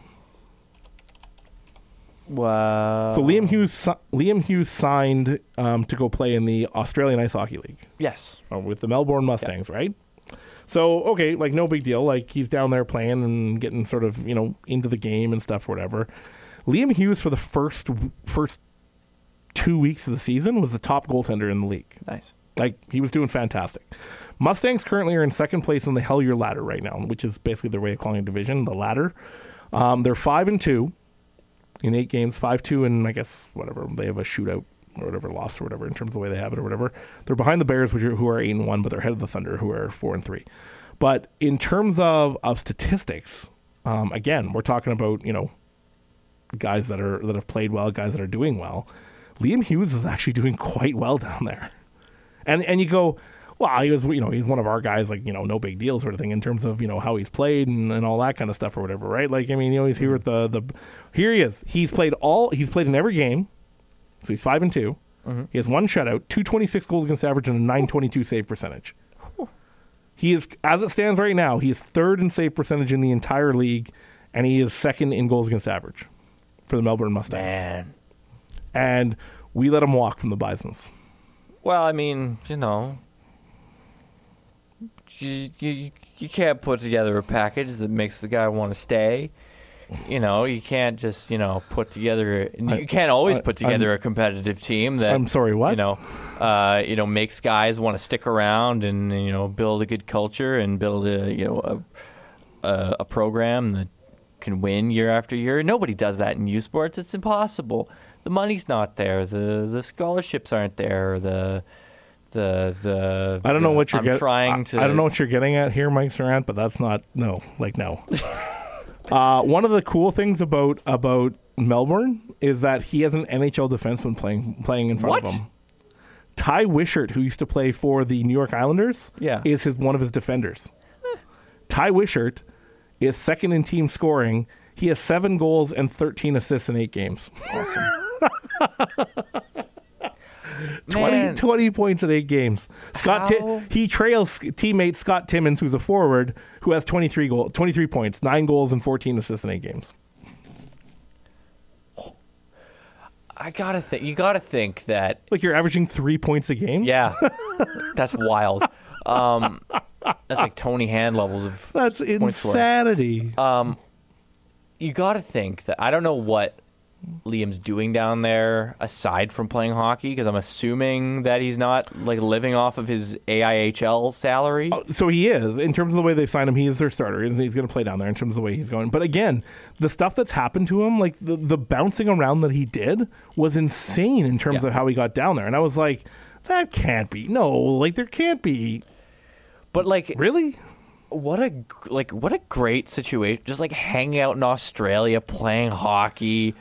[SPEAKER 7] Wow.
[SPEAKER 6] So Liam Hughes si- Liam Hughes signed um, to go play in the Australian Ice Hockey League
[SPEAKER 7] Yes.
[SPEAKER 6] uh, with the Melbourne Mustangs, right? So, okay, like, no big deal. Like, he's down there playing and getting sort of, you know, into the game and stuff, whatever. Liam Hughes, for the first first two weeks of the season, was the top goaltender in the league.
[SPEAKER 7] Nice.
[SPEAKER 6] Like, he was doing fantastic. Mustangs currently are in second place in the Hellier ladder right now, which is basically their way of calling a division, the ladder. Um, they're five and two in eight games, five two, and I guess, whatever, they have a shootout or whatever, lost or whatever in terms of the way they have it or whatever. They're behind the Bears, which are, who are eight and one, but they're ahead of the Thunder, who are four and three. But in terms of, of statistics, um, again, we're talking about, you know, guys that are that have played well, guys that are doing well. Liam Hughes is actually doing quite well down there, and and you go, well, he was you know he's one of our guys, like you know no big deal sort of thing in terms of you know how he's played and, and all that kind of stuff or whatever, right? Like I mean you know he's here with the the here he is. He's played all he's played in every game, so he's five and two. Mm-hmm. He has one shutout, two twenty-six goals against average, and a nine twenty-two save percentage. He is, as it stands right now, he is third in save percentage in the entire league, and he is second in goals against average for the Melbourne Mustangs.
[SPEAKER 7] Man.
[SPEAKER 6] And we let him walk from the Bisons.
[SPEAKER 7] Well, I mean, you know, you, you, you can't put together a package that makes the guy want to stay. You know, you can't just, you know, put together. You can't always put together
[SPEAKER 6] I'm,
[SPEAKER 7] a competitive team that.
[SPEAKER 6] I'm sorry, what?
[SPEAKER 7] You know, uh, you know, makes guys want to stick around and you know build a good culture and build a you know a a, a program that can win year after year. Nobody does that in U Sports. It's impossible. The money's not there. The the scholarships aren't there. The the the.
[SPEAKER 6] I don't know what you're
[SPEAKER 7] I'm
[SPEAKER 6] getting.
[SPEAKER 7] trying
[SPEAKER 6] I,
[SPEAKER 7] to.
[SPEAKER 6] I don't know what you're getting at here, Mike Sarant, but that's not no, like no. Uh, one of the cool things about about Melbourne is that he has an N H L defenseman playing playing in front
[SPEAKER 7] What?
[SPEAKER 6] of him. Ty Wishart, who used to play for the New York Islanders,
[SPEAKER 7] Yeah.
[SPEAKER 6] is his one of his defenders. Ty Wishart is second in team scoring. He has seven goals and thirteen assists in eight games.
[SPEAKER 7] Awesome.
[SPEAKER 6] twenty,
[SPEAKER 7] Man.
[SPEAKER 6] twenty points in eight games. Scott Ti-
[SPEAKER 7] How?
[SPEAKER 6] he trails teammate Scott Timmins, who's a forward, who has twenty-three goal, twenty-three points, nine goals and fourteen assists in eight games.
[SPEAKER 7] I gotta think. You gotta think that.
[SPEAKER 6] Like you're averaging three points a game.
[SPEAKER 7] Yeah, that's wild. Um, that's like Tony Hand levels of.
[SPEAKER 6] That's
[SPEAKER 7] point scoring.
[SPEAKER 6] insanity.
[SPEAKER 7] Um, you got to think that I don't know what Liam's doing down there aside from playing hockey, because I'm assuming that he's not like living off of his A I H L salary.
[SPEAKER 6] Oh, so he is, in terms of the way they've signed him, he is their starter, and he's going to play down there in terms of the way he's going. But again, the stuff that's happened to him, like the, the bouncing around that he did, was insane in terms
[SPEAKER 7] Yeah.
[SPEAKER 6] of how he got down there. And I was like, that can't be. No, like there can't be.
[SPEAKER 7] But like,
[SPEAKER 6] Really?
[SPEAKER 7] what a like what a great situation! Just like hanging out in Australia, playing hockey.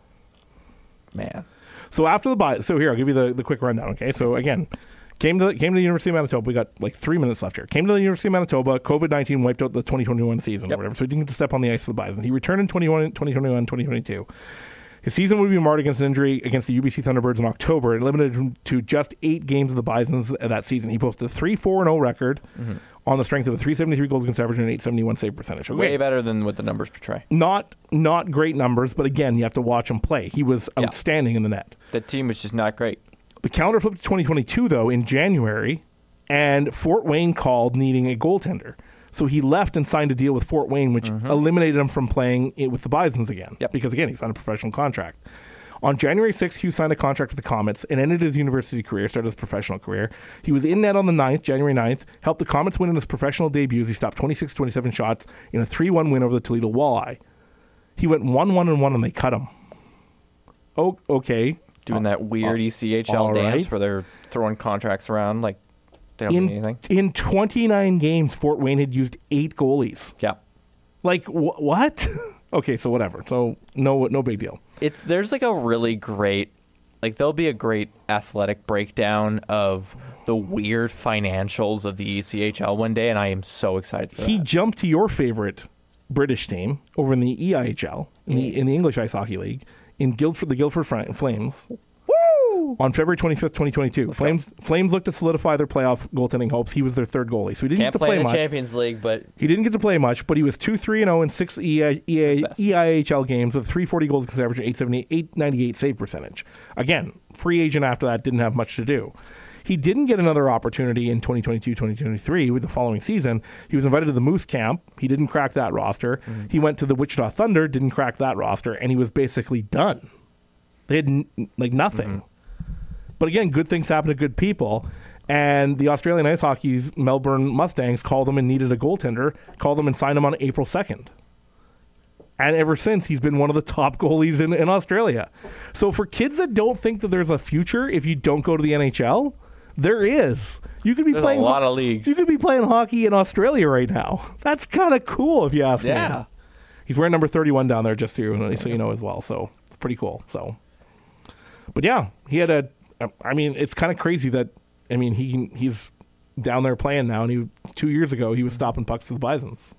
[SPEAKER 7] Man.
[SPEAKER 6] So after the bye, so here I'll give you the, the quick rundown. Okay, so again, came to the, came to the University of Manitoba. We got like three minutes left here. Came to the University of Manitoba. COVID nineteen wiped out the twenty twenty-one season
[SPEAKER 7] Yep.
[SPEAKER 6] or whatever. So he didn't get to step on the ice of the Bison. He returned in twenty twenty-one, twenty twenty-two. His season would be marred against an injury against the U B C Thunderbirds in October. It limited him to just eight games of the Bisons that season. He posted a three four and oh record
[SPEAKER 7] Mm-hmm.
[SPEAKER 6] on the strength of a three seventy-three goals against average and an eight seventy-one save percentage. Okay.
[SPEAKER 7] Way better than what the numbers portray.
[SPEAKER 6] Not not great numbers, but again, you have to watch him play. He was
[SPEAKER 7] Yeah.
[SPEAKER 6] outstanding in the net.
[SPEAKER 7] That team was just not great.
[SPEAKER 6] The calendar flipped to twenty twenty-two, though, in January, and Fort Wayne called needing a goaltender. So he left and signed a deal with Fort Wayne, which eliminated him from playing it with the Bisons again.
[SPEAKER 7] Yep.
[SPEAKER 6] Because, again, he signed a professional contract. On January sixth, Hughes signed a contract with the Comets and ended his university career, started his professional career. He was in net on the ninth, January ninth, helped the Comets win in his professional debuts. He stopped twenty-six twenty-seven shots in a three one win over the Toledo Walleye. He went one one and one, and they cut him. Oh, okay.
[SPEAKER 7] Doing that weird E C H L
[SPEAKER 6] all
[SPEAKER 7] dance
[SPEAKER 6] right.
[SPEAKER 7] where they're throwing contracts around like they don't mean
[SPEAKER 6] In,
[SPEAKER 7] anything.
[SPEAKER 6] in twenty-nine games, Fort Wayne had used eight goalies.
[SPEAKER 7] Yeah.
[SPEAKER 6] Like, wh- what? Okay, so whatever. So no no big deal.
[SPEAKER 7] It's there's like a really great like there'll be a great athletic breakdown of the weird financials of the E C H L one day, and I am so excited for
[SPEAKER 6] He
[SPEAKER 7] that.
[SPEAKER 6] jumped to your favorite British team over in the E I H L, in the, in the English Ice Hockey League, in Guildford, the Guildford Fr- Flames. Woo! On February twenty-fifth, twenty twenty-two. Flames Flames looked to solidify their playoff goaltending hopes. He was their third goalie, so he didn't
[SPEAKER 7] Can't
[SPEAKER 6] get to
[SPEAKER 7] play
[SPEAKER 6] play
[SPEAKER 7] in the
[SPEAKER 6] much.
[SPEAKER 7] Champions League, but
[SPEAKER 6] He didn't get to play much, but he was two three and oh in six E I, E I,
[SPEAKER 7] Best.
[SPEAKER 6] E I H L games with three forty goals against average and eight seventy, eight ninety-eight save percentage. Again, free agent after that, didn't have much to do. He didn't get another opportunity in twenty twenty-two twenty twenty-three with the following season. He was invited to the Moose Camp. He didn't crack that roster.
[SPEAKER 7] Mm-hmm.
[SPEAKER 6] He went to the Wichita Thunder, didn't crack that roster, and he was basically done. They had n- like nothing.
[SPEAKER 7] Mm-hmm.
[SPEAKER 6] But again, good things happen to good people. And the Australian Ice Hockey's Melbourne Mustangs called him and needed a goaltender, called him and signed him on April second. And ever since, he's been one of the top goalies in, in Australia. So for kids that don't think that there's a future if you don't go to the N H L, there is. You could be
[SPEAKER 7] There's a
[SPEAKER 6] playing
[SPEAKER 7] lot of leagues.
[SPEAKER 6] You could be playing hockey in Australia right now. That's kind of cool if you ask me.
[SPEAKER 7] yeah.
[SPEAKER 6] He's wearing number thirty-one down there, just so you, so you know as well. So it's pretty cool. So, but yeah, he had a. I mean, it's kind of crazy that I mean he he's down there playing now, and he two years ago he was stopping pucks for the Bisons.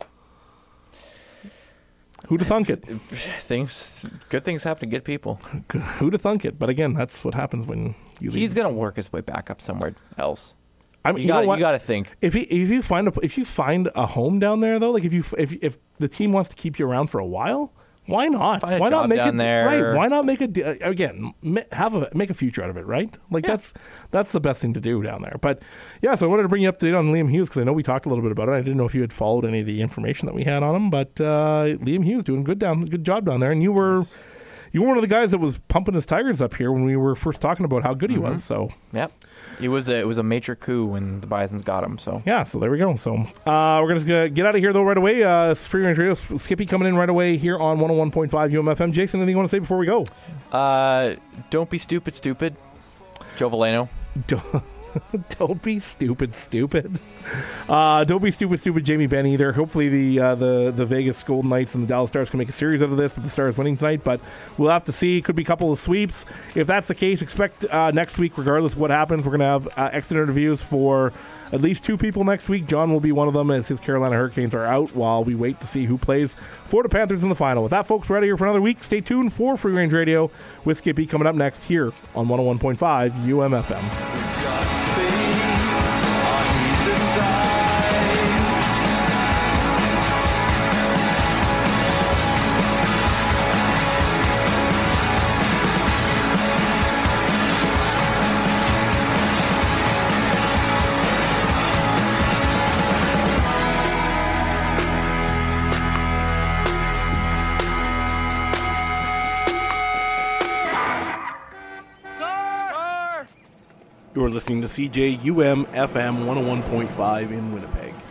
[SPEAKER 6] Who'd have thunk it?
[SPEAKER 7] Things, good things happen to good people.
[SPEAKER 6] Who'd have thunk it? But again, that's what happens when you leave.
[SPEAKER 7] He's gonna work his way back up somewhere else.
[SPEAKER 6] I mean,
[SPEAKER 7] you,
[SPEAKER 6] you,
[SPEAKER 7] got,
[SPEAKER 6] know what?
[SPEAKER 7] you got to think
[SPEAKER 6] if you, if you find a if you find a home down there though, like if you if if the team wants to keep you around for a while, why not?
[SPEAKER 7] Find a
[SPEAKER 6] why
[SPEAKER 7] job
[SPEAKER 6] not make
[SPEAKER 7] down
[SPEAKER 6] it
[SPEAKER 7] there.
[SPEAKER 6] right? Why not make a again ma- have a make a future out of it, right? Like
[SPEAKER 7] Yeah.
[SPEAKER 6] that's that's the best thing to do down there. But yeah, so I wanted to bring you up to date on Liam Hughes because I know we talked a little bit about it. I didn't know if you had followed any of the information that we had on him, but uh, Liam Hughes doing good down good job down there, and you were.
[SPEAKER 7] Yes.
[SPEAKER 6] You were one of the guys that was pumping his tires up here when we were first talking about how good he
[SPEAKER 7] Mm-hmm.
[SPEAKER 6] was. So
[SPEAKER 7] Yep. It was a, it was a major coup when the Bisons got him. So
[SPEAKER 6] yeah, so there we go. So uh, we're gonna get out of here though right away. Uh, Free Range Radio, Skippy coming in right away here on one oh one point five U M F M. Jason, anything you want to say before we go?
[SPEAKER 7] uh, don't be stupid, stupid. Joe Valeno.
[SPEAKER 6] Don't, don't be stupid, stupid. Uh, don't be stupid, stupid. Jamie Benn either. Hopefully the uh, the the Vegas Golden Knights and the Dallas Stars can make a series out of this with the Stars winning tonight. But we'll have to see. Could be a couple of sweeps. If that's the case, expect uh, next week, regardless of what happens, we're going to have uh, exit interviews for at least two people next week. John will be one of them as his Carolina Hurricanes are out while we wait to see who plays Florida Panthers in the final. With that, folks, we're out of here for another week. Stay tuned for Free Range Radio with Skippy coming up next here on one oh one point five U M F M. You're listening to C J U M F M one oh one point five in Winnipeg.